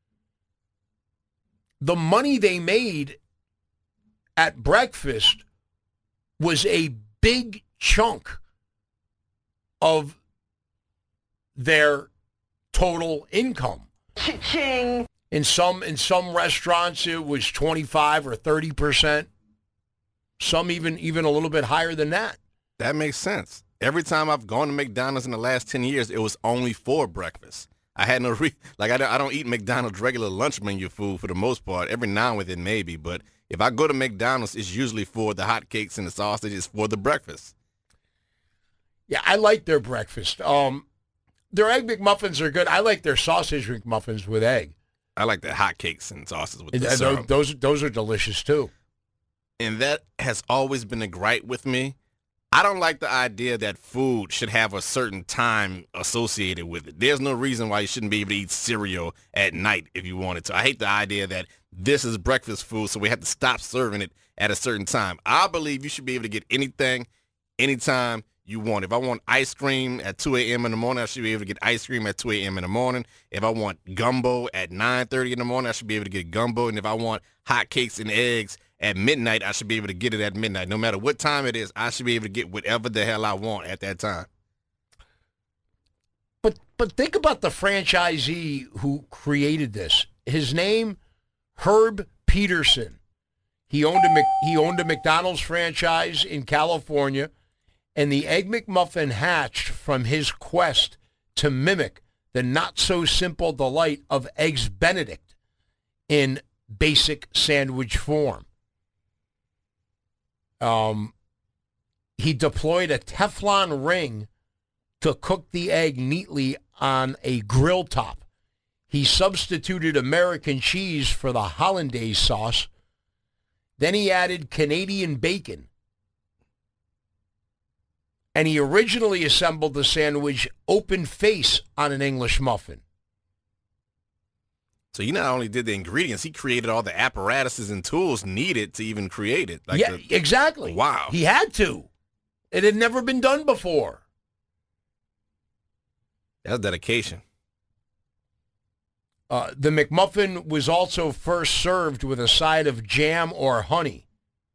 the money they made at breakfast was a big chunk of their total income. Cha-ching. In some in some restaurants it was twenty-five or thirty percent. Some even even a little bit higher than that. That makes sense. Every time I've gone to McDonald's in the last ten years, it was only for breakfast. I had no re- like I don't, I don't eat McDonald's regular lunch menu food for the most part. Every now and then maybe, but if I go to McDonald's, it's usually for the hotcakes and the sausages for the breakfast. Yeah, I like their breakfast. Um, their Egg McMuffins are good. I like their sausage McMuffins with egg. I like the hotcakes and sausages with And the those, syrup. those those are delicious too. And that has always been a gripe with me. I don't like the idea that food should have a certain time associated with it. There's no reason why you shouldn't be able to eat cereal at night if you wanted to. I hate the idea that this is breakfast food, so we have to stop serving it at a certain time. I believe you should be able to get anything, anytime you want. If I want ice cream at two a.m. in the morning, I should be able to get ice cream at two a.m. in the morning. If I want gumbo at nine thirty in the morning, I should be able to get gumbo. And if I want hot cakes and eggs at midnight, I should be able to get it at midnight. No matter what time it is, I should be able to get whatever the hell I want at that time. But but think about the franchisee who created this. His name, Herb Peterson. He owned a Mc, he owned a McDonald's franchise in California, and the Egg McMuffin hatched from his quest to mimic the not-so-simple delight of Eggs Benedict in basic sandwich form. Um, he deployed a Teflon ring to cook the egg neatly on a grill top. He substituted American cheese for the hollandaise sauce. Then he added Canadian bacon. And he originally assembled the sandwich open face on an English muffin. So he not only did the ingredients, he created all the apparatuses and tools needed to even create it. Like yeah, the, exactly. Wow. He had to. It had never been done before. That's dedication. Uh, the McMuffin was also first served with a side of jam or honey.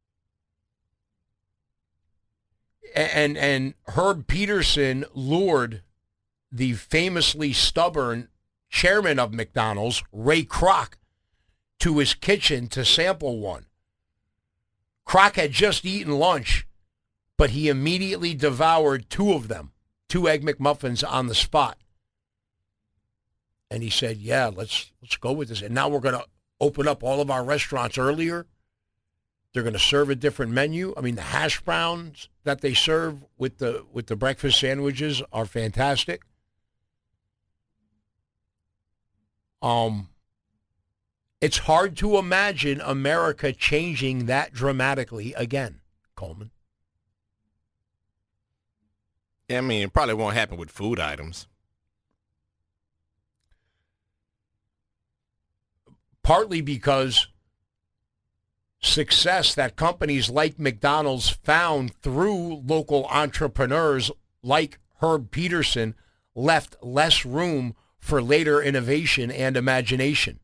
And, and Herb Peterson lured the famously stubborn chairman of McDonald's, Ray Kroc, to his kitchen to sample one. Kroc had just eaten lunch, but he immediately devoured two of them, two Egg McMuffins on the spot. And he said, yeah, let's let's go with this. And now we're going to open up all of our restaurants earlier. They're going to serve a different menu. I mean, the hash browns that they serve with the with the breakfast sandwiches are fantastic. Um, it's hard to imagine America changing that dramatically again, Coleman. Yeah, I mean, it probably won't happen with food items. Partly because success that companies like McDonald's found through local entrepreneurs like Herb Peterson left less room for later innovation and imagination.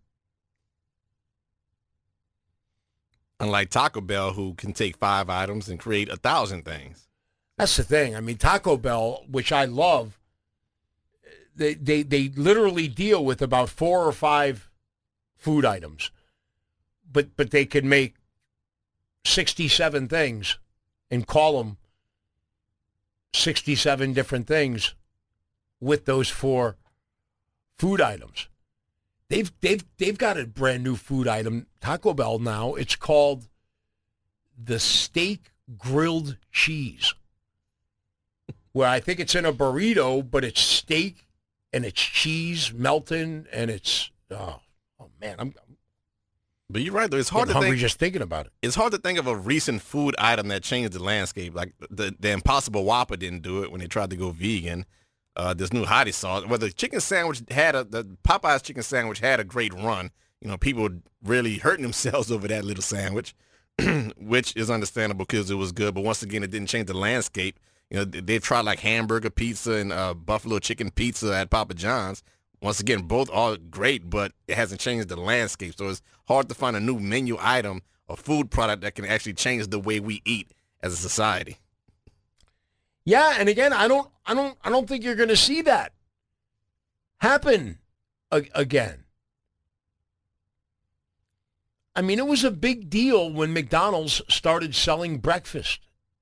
Unlike Taco Bell, who can take five items and create a thousand things. That's the thing. I mean, Taco Bell, which I love, they they, they literally deal with about four or five food items, but but they could make sixty-seven things and call them sixty-seven different things with those four food items. They've they've they've got a brand new food item, Taco Bell now. It's called the steak grilled cheese, where I think it's in a burrito, but it's steak and it's cheese melting and it's oh. Oh man, I'm. But you're right though. It's hard to hungry think. just thinking about it. It's hard to think of a recent food item that changed the landscape. Like the the Impossible Whopper didn't do it when they tried to go vegan. Uh, this new hottie sauce. Well, the chicken sandwich had a the Popeye's chicken sandwich had a great run. You know, people were really hurting themselves over that little sandwich, which is understandable because it was good. But once again, it didn't change the landscape. You know, they've tried like hamburger pizza and uh, buffalo chicken pizza at Papa John's. Once again, both are great, but it hasn't changed the landscape. So it's hard to find a new menu item or food product that can actually change the way we eat as a society. Yeah, and again, I don't, I don't, I don't think you're going to see that happen a- again. I mean, it was a big deal when McDonald's started selling breakfast.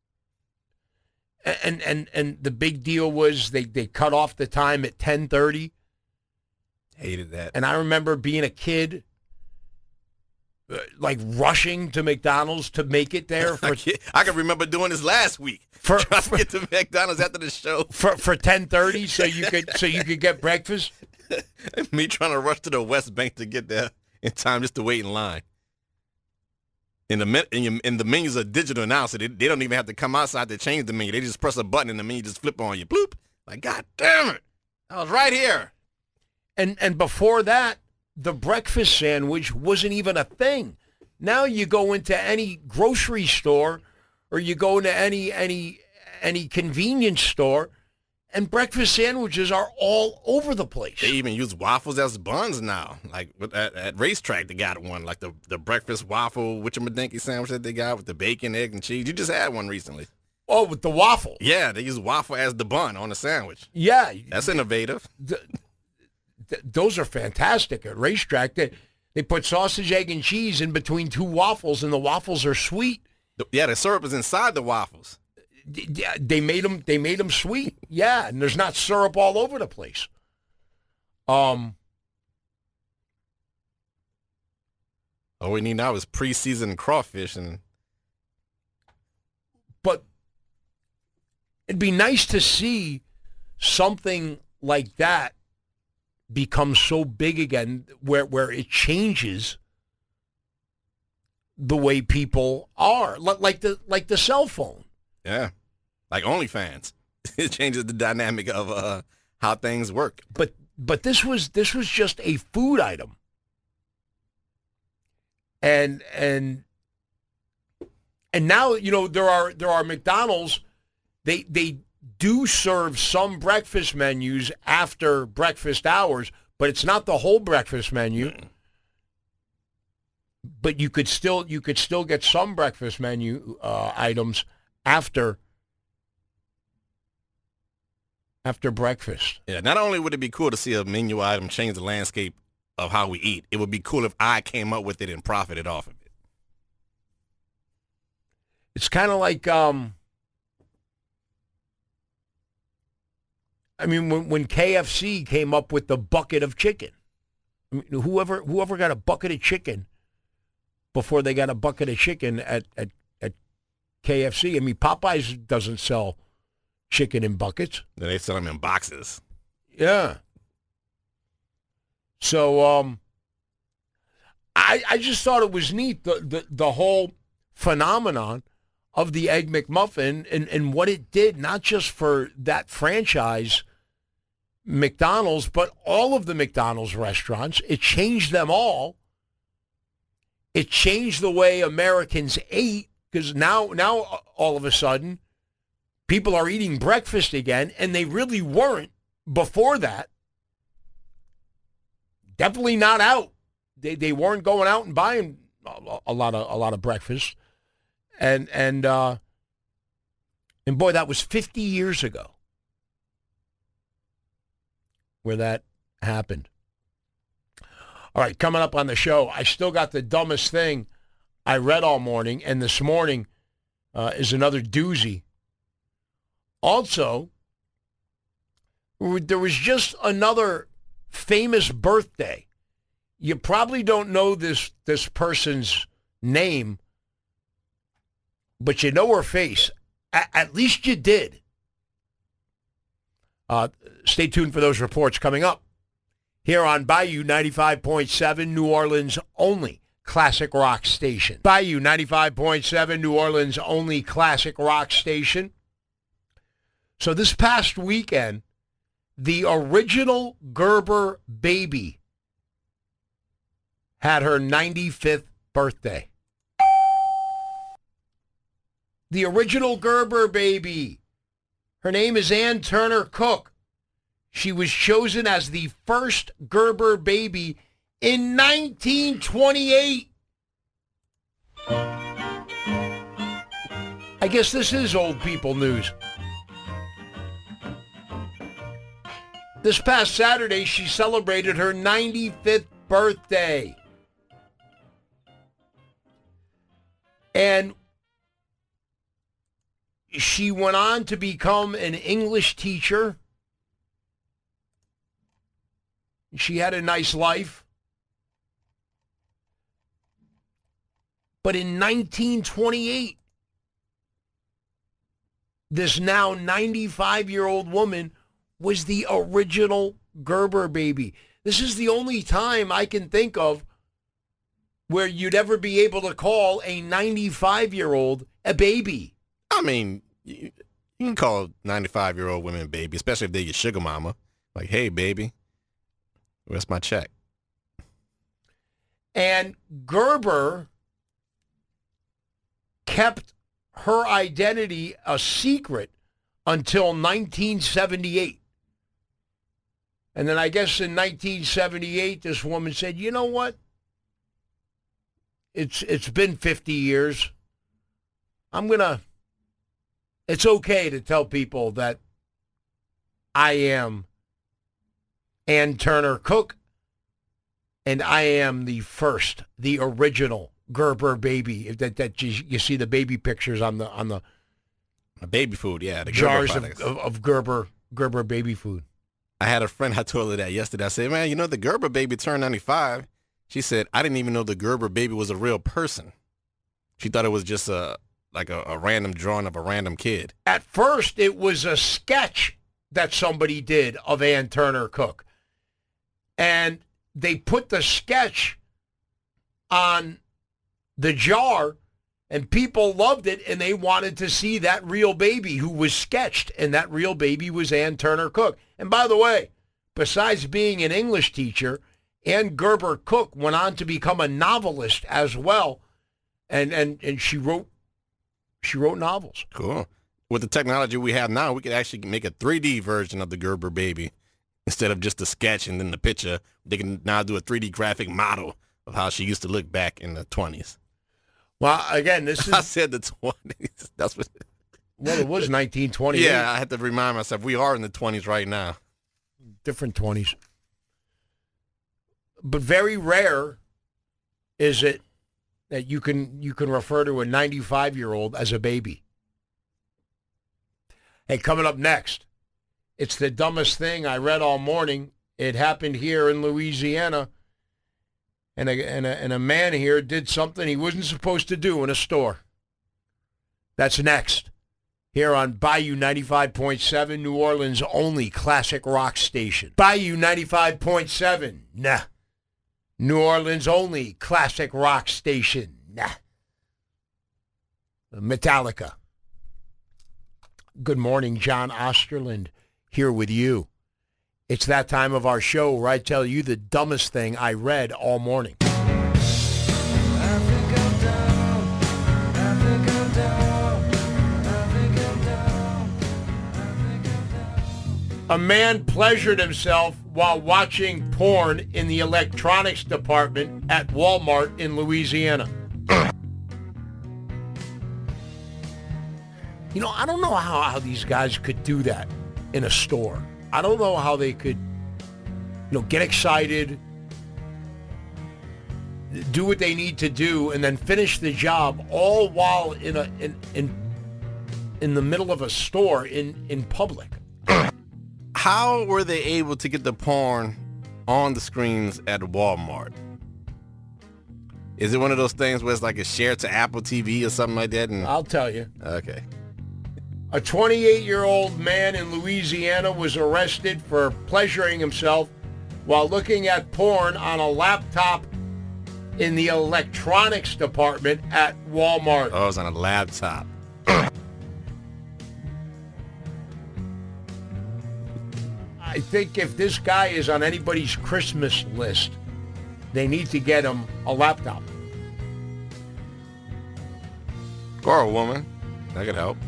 And and and the big deal was they, they cut off the time at ten thirty. Hated that. And I remember being a kid, uh, like rushing to McDonald's to make it there for. I can remember doing this last week. For, trying for, to get to McDonald's after the show for for ten thirty, so you could so you could get breakfast. Me trying to rush to the West Bank to get there in time just to wait in line. In the in, your, in the menus are digital now, so they, they don't even have to come outside to change the menu. They just press a button and the menu just flip on you. Bloop. Like, God damn it. I was right here. And and before that, the breakfast sandwich wasn't even a thing. Now you go into any grocery store or you go into any any any convenience store, and breakfast sandwiches are all over the place. They even use waffles as buns now. Like at, at Racetrack, they got one, like the, the breakfast waffle whatchamadinky sandwich that they got with the bacon, egg, and cheese. You just had one recently. Oh, with the waffle. Yeah, they use waffle as the bun on the sandwich. Yeah. That's innovative. The, the, those are fantastic at Racetrack. They, they put sausage, egg, and cheese in between two waffles, and the waffles are sweet. Yeah, the syrup is inside the waffles. They made them. They made them sweet. Yeah, and there's not syrup all over the place. Um. All we need now is pre-seasoned crawfish, and but it'd be nice to see something like that become so big again, where where it changes the way people are, like the like the cell phone. Yeah, like OnlyFans. It changes the dynamic of uh, how things work. But but this was this was just a food item, and and and now you know there are there are McDonald's. They they do serve some breakfast menus after breakfast hours, but it's not the whole breakfast menu. Mm. But you could still you could still get some breakfast menu uh, items after after breakfast. Yeah, not only would it be cool to see a menu item change the landscape of how we eat, it would be cool if I came up with it and profited off of it. It's kind of like, um, I mean, when, when K F C came up with the bucket of chicken. I mean, whoever whoever got a bucket of chicken before they got a bucket of chicken at, at K F C. I mean, Popeyes doesn't sell chicken in buckets. They sell them in boxes. Yeah. So um, I I just thought it was neat, the, the, the whole phenomenon of the Egg McMuffin and, and what it did, not just for that franchise, McDonald's, but all of the McDonald's restaurants. It changed them all. It changed the way Americans ate. Because now, now all of a sudden, people are eating breakfast again, and they really weren't before that. Definitely not out. They they weren't going out and buying a, a lot of a lot of breakfast, and and uh, and boy, that was fifty years ago where that happened. All right, coming up on the show, I still got the dumbest thing I read all morning, and this morning uh, is another doozy. Also, there was just another famous birthday. You probably don't know this this person's name, but you know her face. A- at least you did. Uh, stay tuned for those reports coming up here on Bayou ninety-five point seven, New Orleans only classic rock station. Bayou ninety-five point seven, New Orleans only classic rock station. So this past weekend, the original Gerber baby had her ninety-fifth birthday. The original Gerber baby. Her name is Ann Turner Cook. She was chosen as the first Gerber baby in nineteen twenty-eight. I guess this is old people news. This past Saturday, she celebrated her ninety-fifth birthday. And she went on to become an English teacher. She had a nice life. But in nineteen twenty-eight, this now ninety-five-year-old woman was the original Gerber baby. This is the only time I can think of where you'd ever be able to call a ninety-five-year-old a baby. I mean, you, you can call ninety-five-year-old women a baby, especially if they're your sugar mama. Like, hey, baby, where's my check? And Gerber kept her identity a secret until nineteen seventy-eight. And then I guess in nineteen seventy-eight, this woman said, you know what? It's It's been fifty years. I'm going to, it's okay to tell people that I am Ann Turner Cook, and I am the first, the original Gerber baby. That that you, you see the baby pictures on the on the baby food, yeah, the jars Gerber of, of, of Gerber Gerber baby food. I had a friend, I told her that yesterday. I said, man, you know, the Gerber baby turned ninety-five. She said, I didn't even know the Gerber baby was a real person. She thought it was just a like a, a random drawing of a random kid. At first, it was a sketch that somebody did of Ann Turner Cook. And they put the sketch on the jar, and people loved it, and they wanted to see that real baby who was sketched, and that real baby was Ann Turner Cook. And by the way, besides being an English teacher, Ann Gerber Cook went on to become a novelist as well, and and and she wrote she wrote novels. Cool. With the technology we have now, we could actually make a three D version of the Gerber baby instead of just the sketch and then the picture. They can now do a three D graphic model of how she used to look back in the twenties. Well, again, this is... I said the twenties. That's what... Well, it was nineteen twenty-eight. Yeah, I had to remind myself, we are in the twenties right now. Different twenties. But very rare is it that you can you can refer to a ninety-five-year-old as a baby. Hey, coming up next, it's the dumbest thing I read all morning. It happened here in Louisiana. And a, and, a, and a man here did something he wasn't supposed to do in a store. That's next, here on Bayou ninety-five point seven, New Orleans' only classic rock station. Bayou ninety-five point seven, nah. New Orleans' only classic rock station, nah. Metallica. Good morning, John Osterland, here with you. It's that time of our show where I tell you the dumbest thing I read all morning. A man pleasured himself while watching porn in the electronics department at Walmart in Louisiana. You know, I don't know how, how these guys could do that in a store. I don't know how they could, you know, get excited, do what they need to do, and then finish the job all while in a in in, in the middle of a store in, in public. How were they able to get the porn on the screens at Walmart? Is it one of those things where it's like a share to Apple T V or something like that? And I'll tell you. Okay. A twenty-eight-year-old man in Louisiana was arrested for pleasuring himself while looking at porn on a laptop in the electronics department at Walmart. Oh, it was on a laptop. I think if this guy is on anybody's Christmas list, they need to get him a laptop. Or a woman. That could help.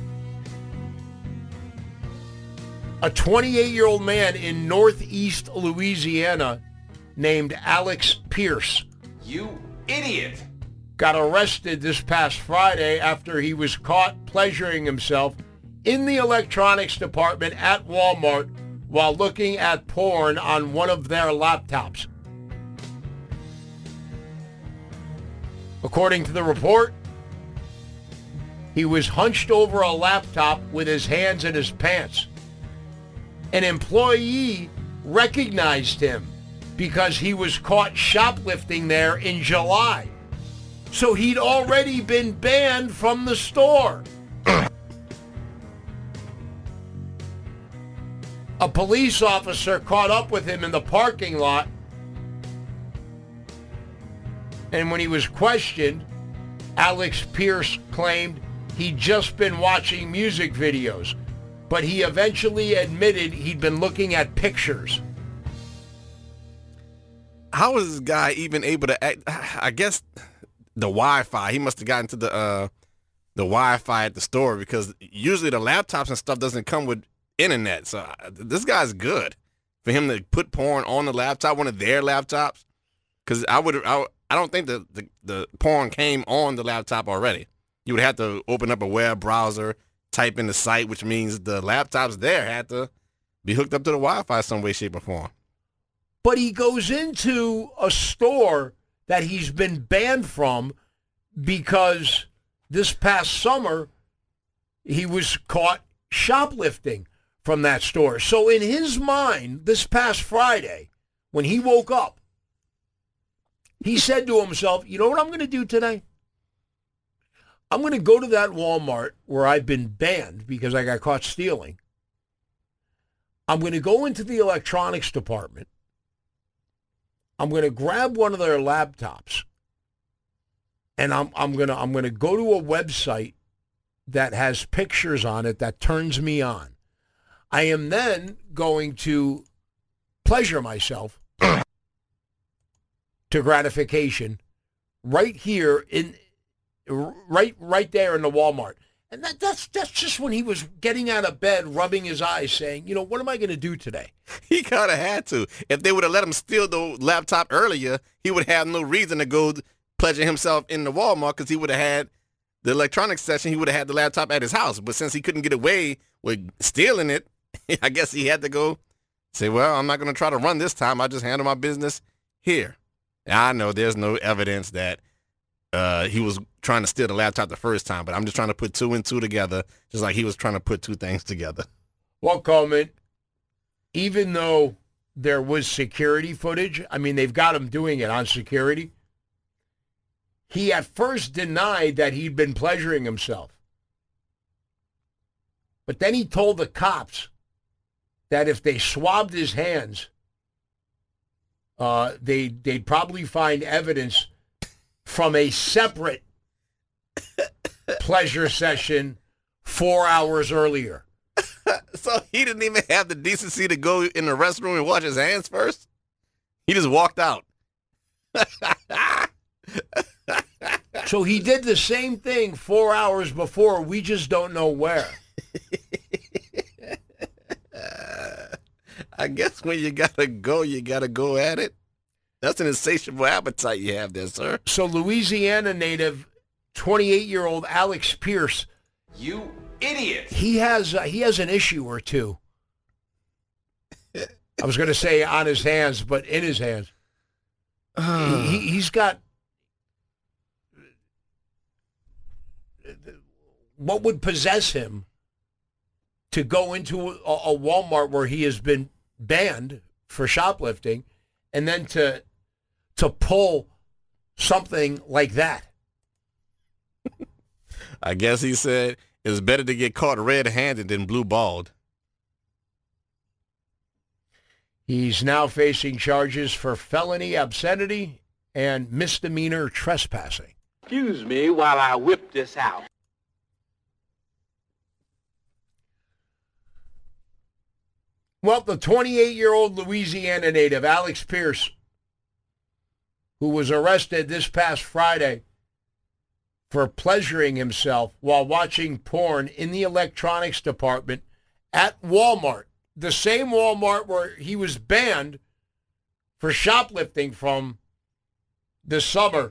A twenty-eight-year-old man in northeast Louisiana named Alex Pierce. You idiot! Got arrested this past Friday after he was caught pleasuring himself in the electronics department at Walmart while looking at porn on one of their laptops. According to the report, he was hunched over a laptop with his hands in his pants. An employee recognized him because he was caught shoplifting there in July. So he'd already been banned from the store. A police officer caught up with him in the parking lot, and when he was questioned, Alex Pierce claimed he'd just been watching music videos, but he eventually admitted he'd been looking at pictures. How was this guy even able to act? I guess the Wi-Fi, he must have gotten to the uh, the Wi-Fi at the store, because usually the laptops and stuff doesn't come with internet. So uh, this guy's good for him to put porn on the laptop, one of their laptops, because I would I, I don't think the, the the porn came on the laptop already. You would have to open up a web browser, type in the site, which means the laptops there had to be hooked up to the Wi-Fi some way, shape, or form. But he goes into a store that he's been banned from because this past summer he was caught shoplifting from that store. So in his mind, this past Friday, when he woke up, he said to himself, you know what I'm going to do today? I'm going to go to that Walmart where I've been banned because I got caught stealing. I'm going to go into the electronics department. I'm going to grab one of their laptops, and I'm I'm going to I'm going to go to a website that has pictures on it that turns me on. I am then going to pleasure myself to gratification right here in right right there in the Walmart. And that, that's that's just when he was getting out of bed, rubbing his eyes, saying, you know, what am I going to do today? He kind of had to. If they would have let him steal the laptop earlier, he would have no reason to go pleasure himself in the Walmart, because he would have had the electronics section. He would have had the laptop at his house. But since he couldn't get away with stealing it, I guess he had to go say, well, I'm not going to try to run this time. I just handle my business here. Now, I know there's no evidence that uh, he was trying to steal the laptop the first time, but I'm just trying to put two and two together, just like he was trying to put two things together. Well, Coleman, even though there was security footage, I mean, they've got him doing it on security, he at first denied that he'd been pleasuring himself. But then he told the cops that if they swabbed his hands, uh, they, they'd probably find evidence from a separate pleasure session four hours earlier. So he didn't even have the decency to go in the restroom and wash his hands first? He just walked out. So he did the same thing four hours before. We just don't know where. I guess when you got to go, you got to go at it. That's an insatiable appetite you have there, sir. So Louisiana native, twenty-eight-year-old Alex Pierce. You idiot. He has uh, he has an issue or two. I was going to say on his hands, but in his hands. he, he, he's got what would possess him to go into a, a Walmart where he has been banned for shoplifting, and then to to pull something like that. I guess he said it's better to get caught red-handed than blue-balled. He's now facing charges for felony obscenity and misdemeanor trespassing. Excuse me while I whip this out. Well, the twenty-eight-year-old Louisiana native, Alex Pierce, who was arrested this past Friday for pleasuring himself while watching porn in the electronics department at Walmart, the same Walmart where he was banned for shoplifting from this summer.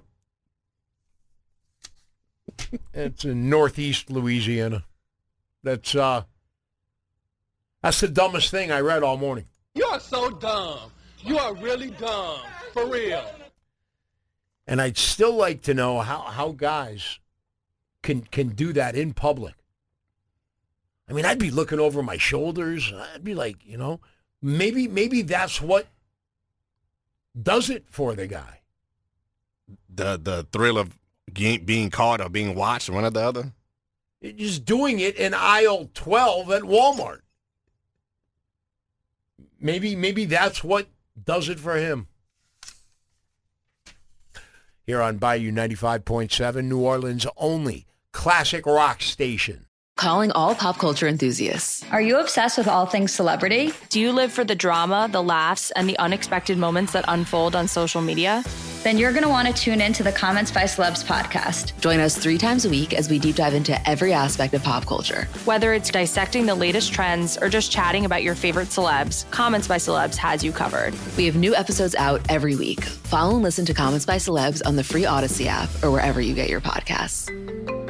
It's in northeast Louisiana. That's uh, that's the dumbest thing I read all morning. You are so dumb. You are really dumb. For real. And I'd still like to know how, how guys can can do that in public. I mean, I'd be looking over my shoulders. I'd be like, you know, maybe maybe that's what does it for the guy. The the thrill of being caught or being watched, one or the other. Just doing it in aisle twelve at Walmart. Maybe maybe that's what does it for him. Here on Bayou ninety-five point seven, New Orleans' only classic rock station. Calling all pop culture enthusiasts. Are you obsessed with all things celebrity? Do you live for the drama, the laughs, and the unexpected moments that unfold on social media? then you're going to want to tune in to the Comments by Celebs podcast. Join us three times a week as we deep dive into every aspect of pop culture. Whether it's dissecting the latest trends or just chatting about your favorite celebs, Comments by Celebs has you covered. We have new episodes out every week. Follow and listen to Comments by Celebs on the free Odyssey app or wherever you get your podcasts.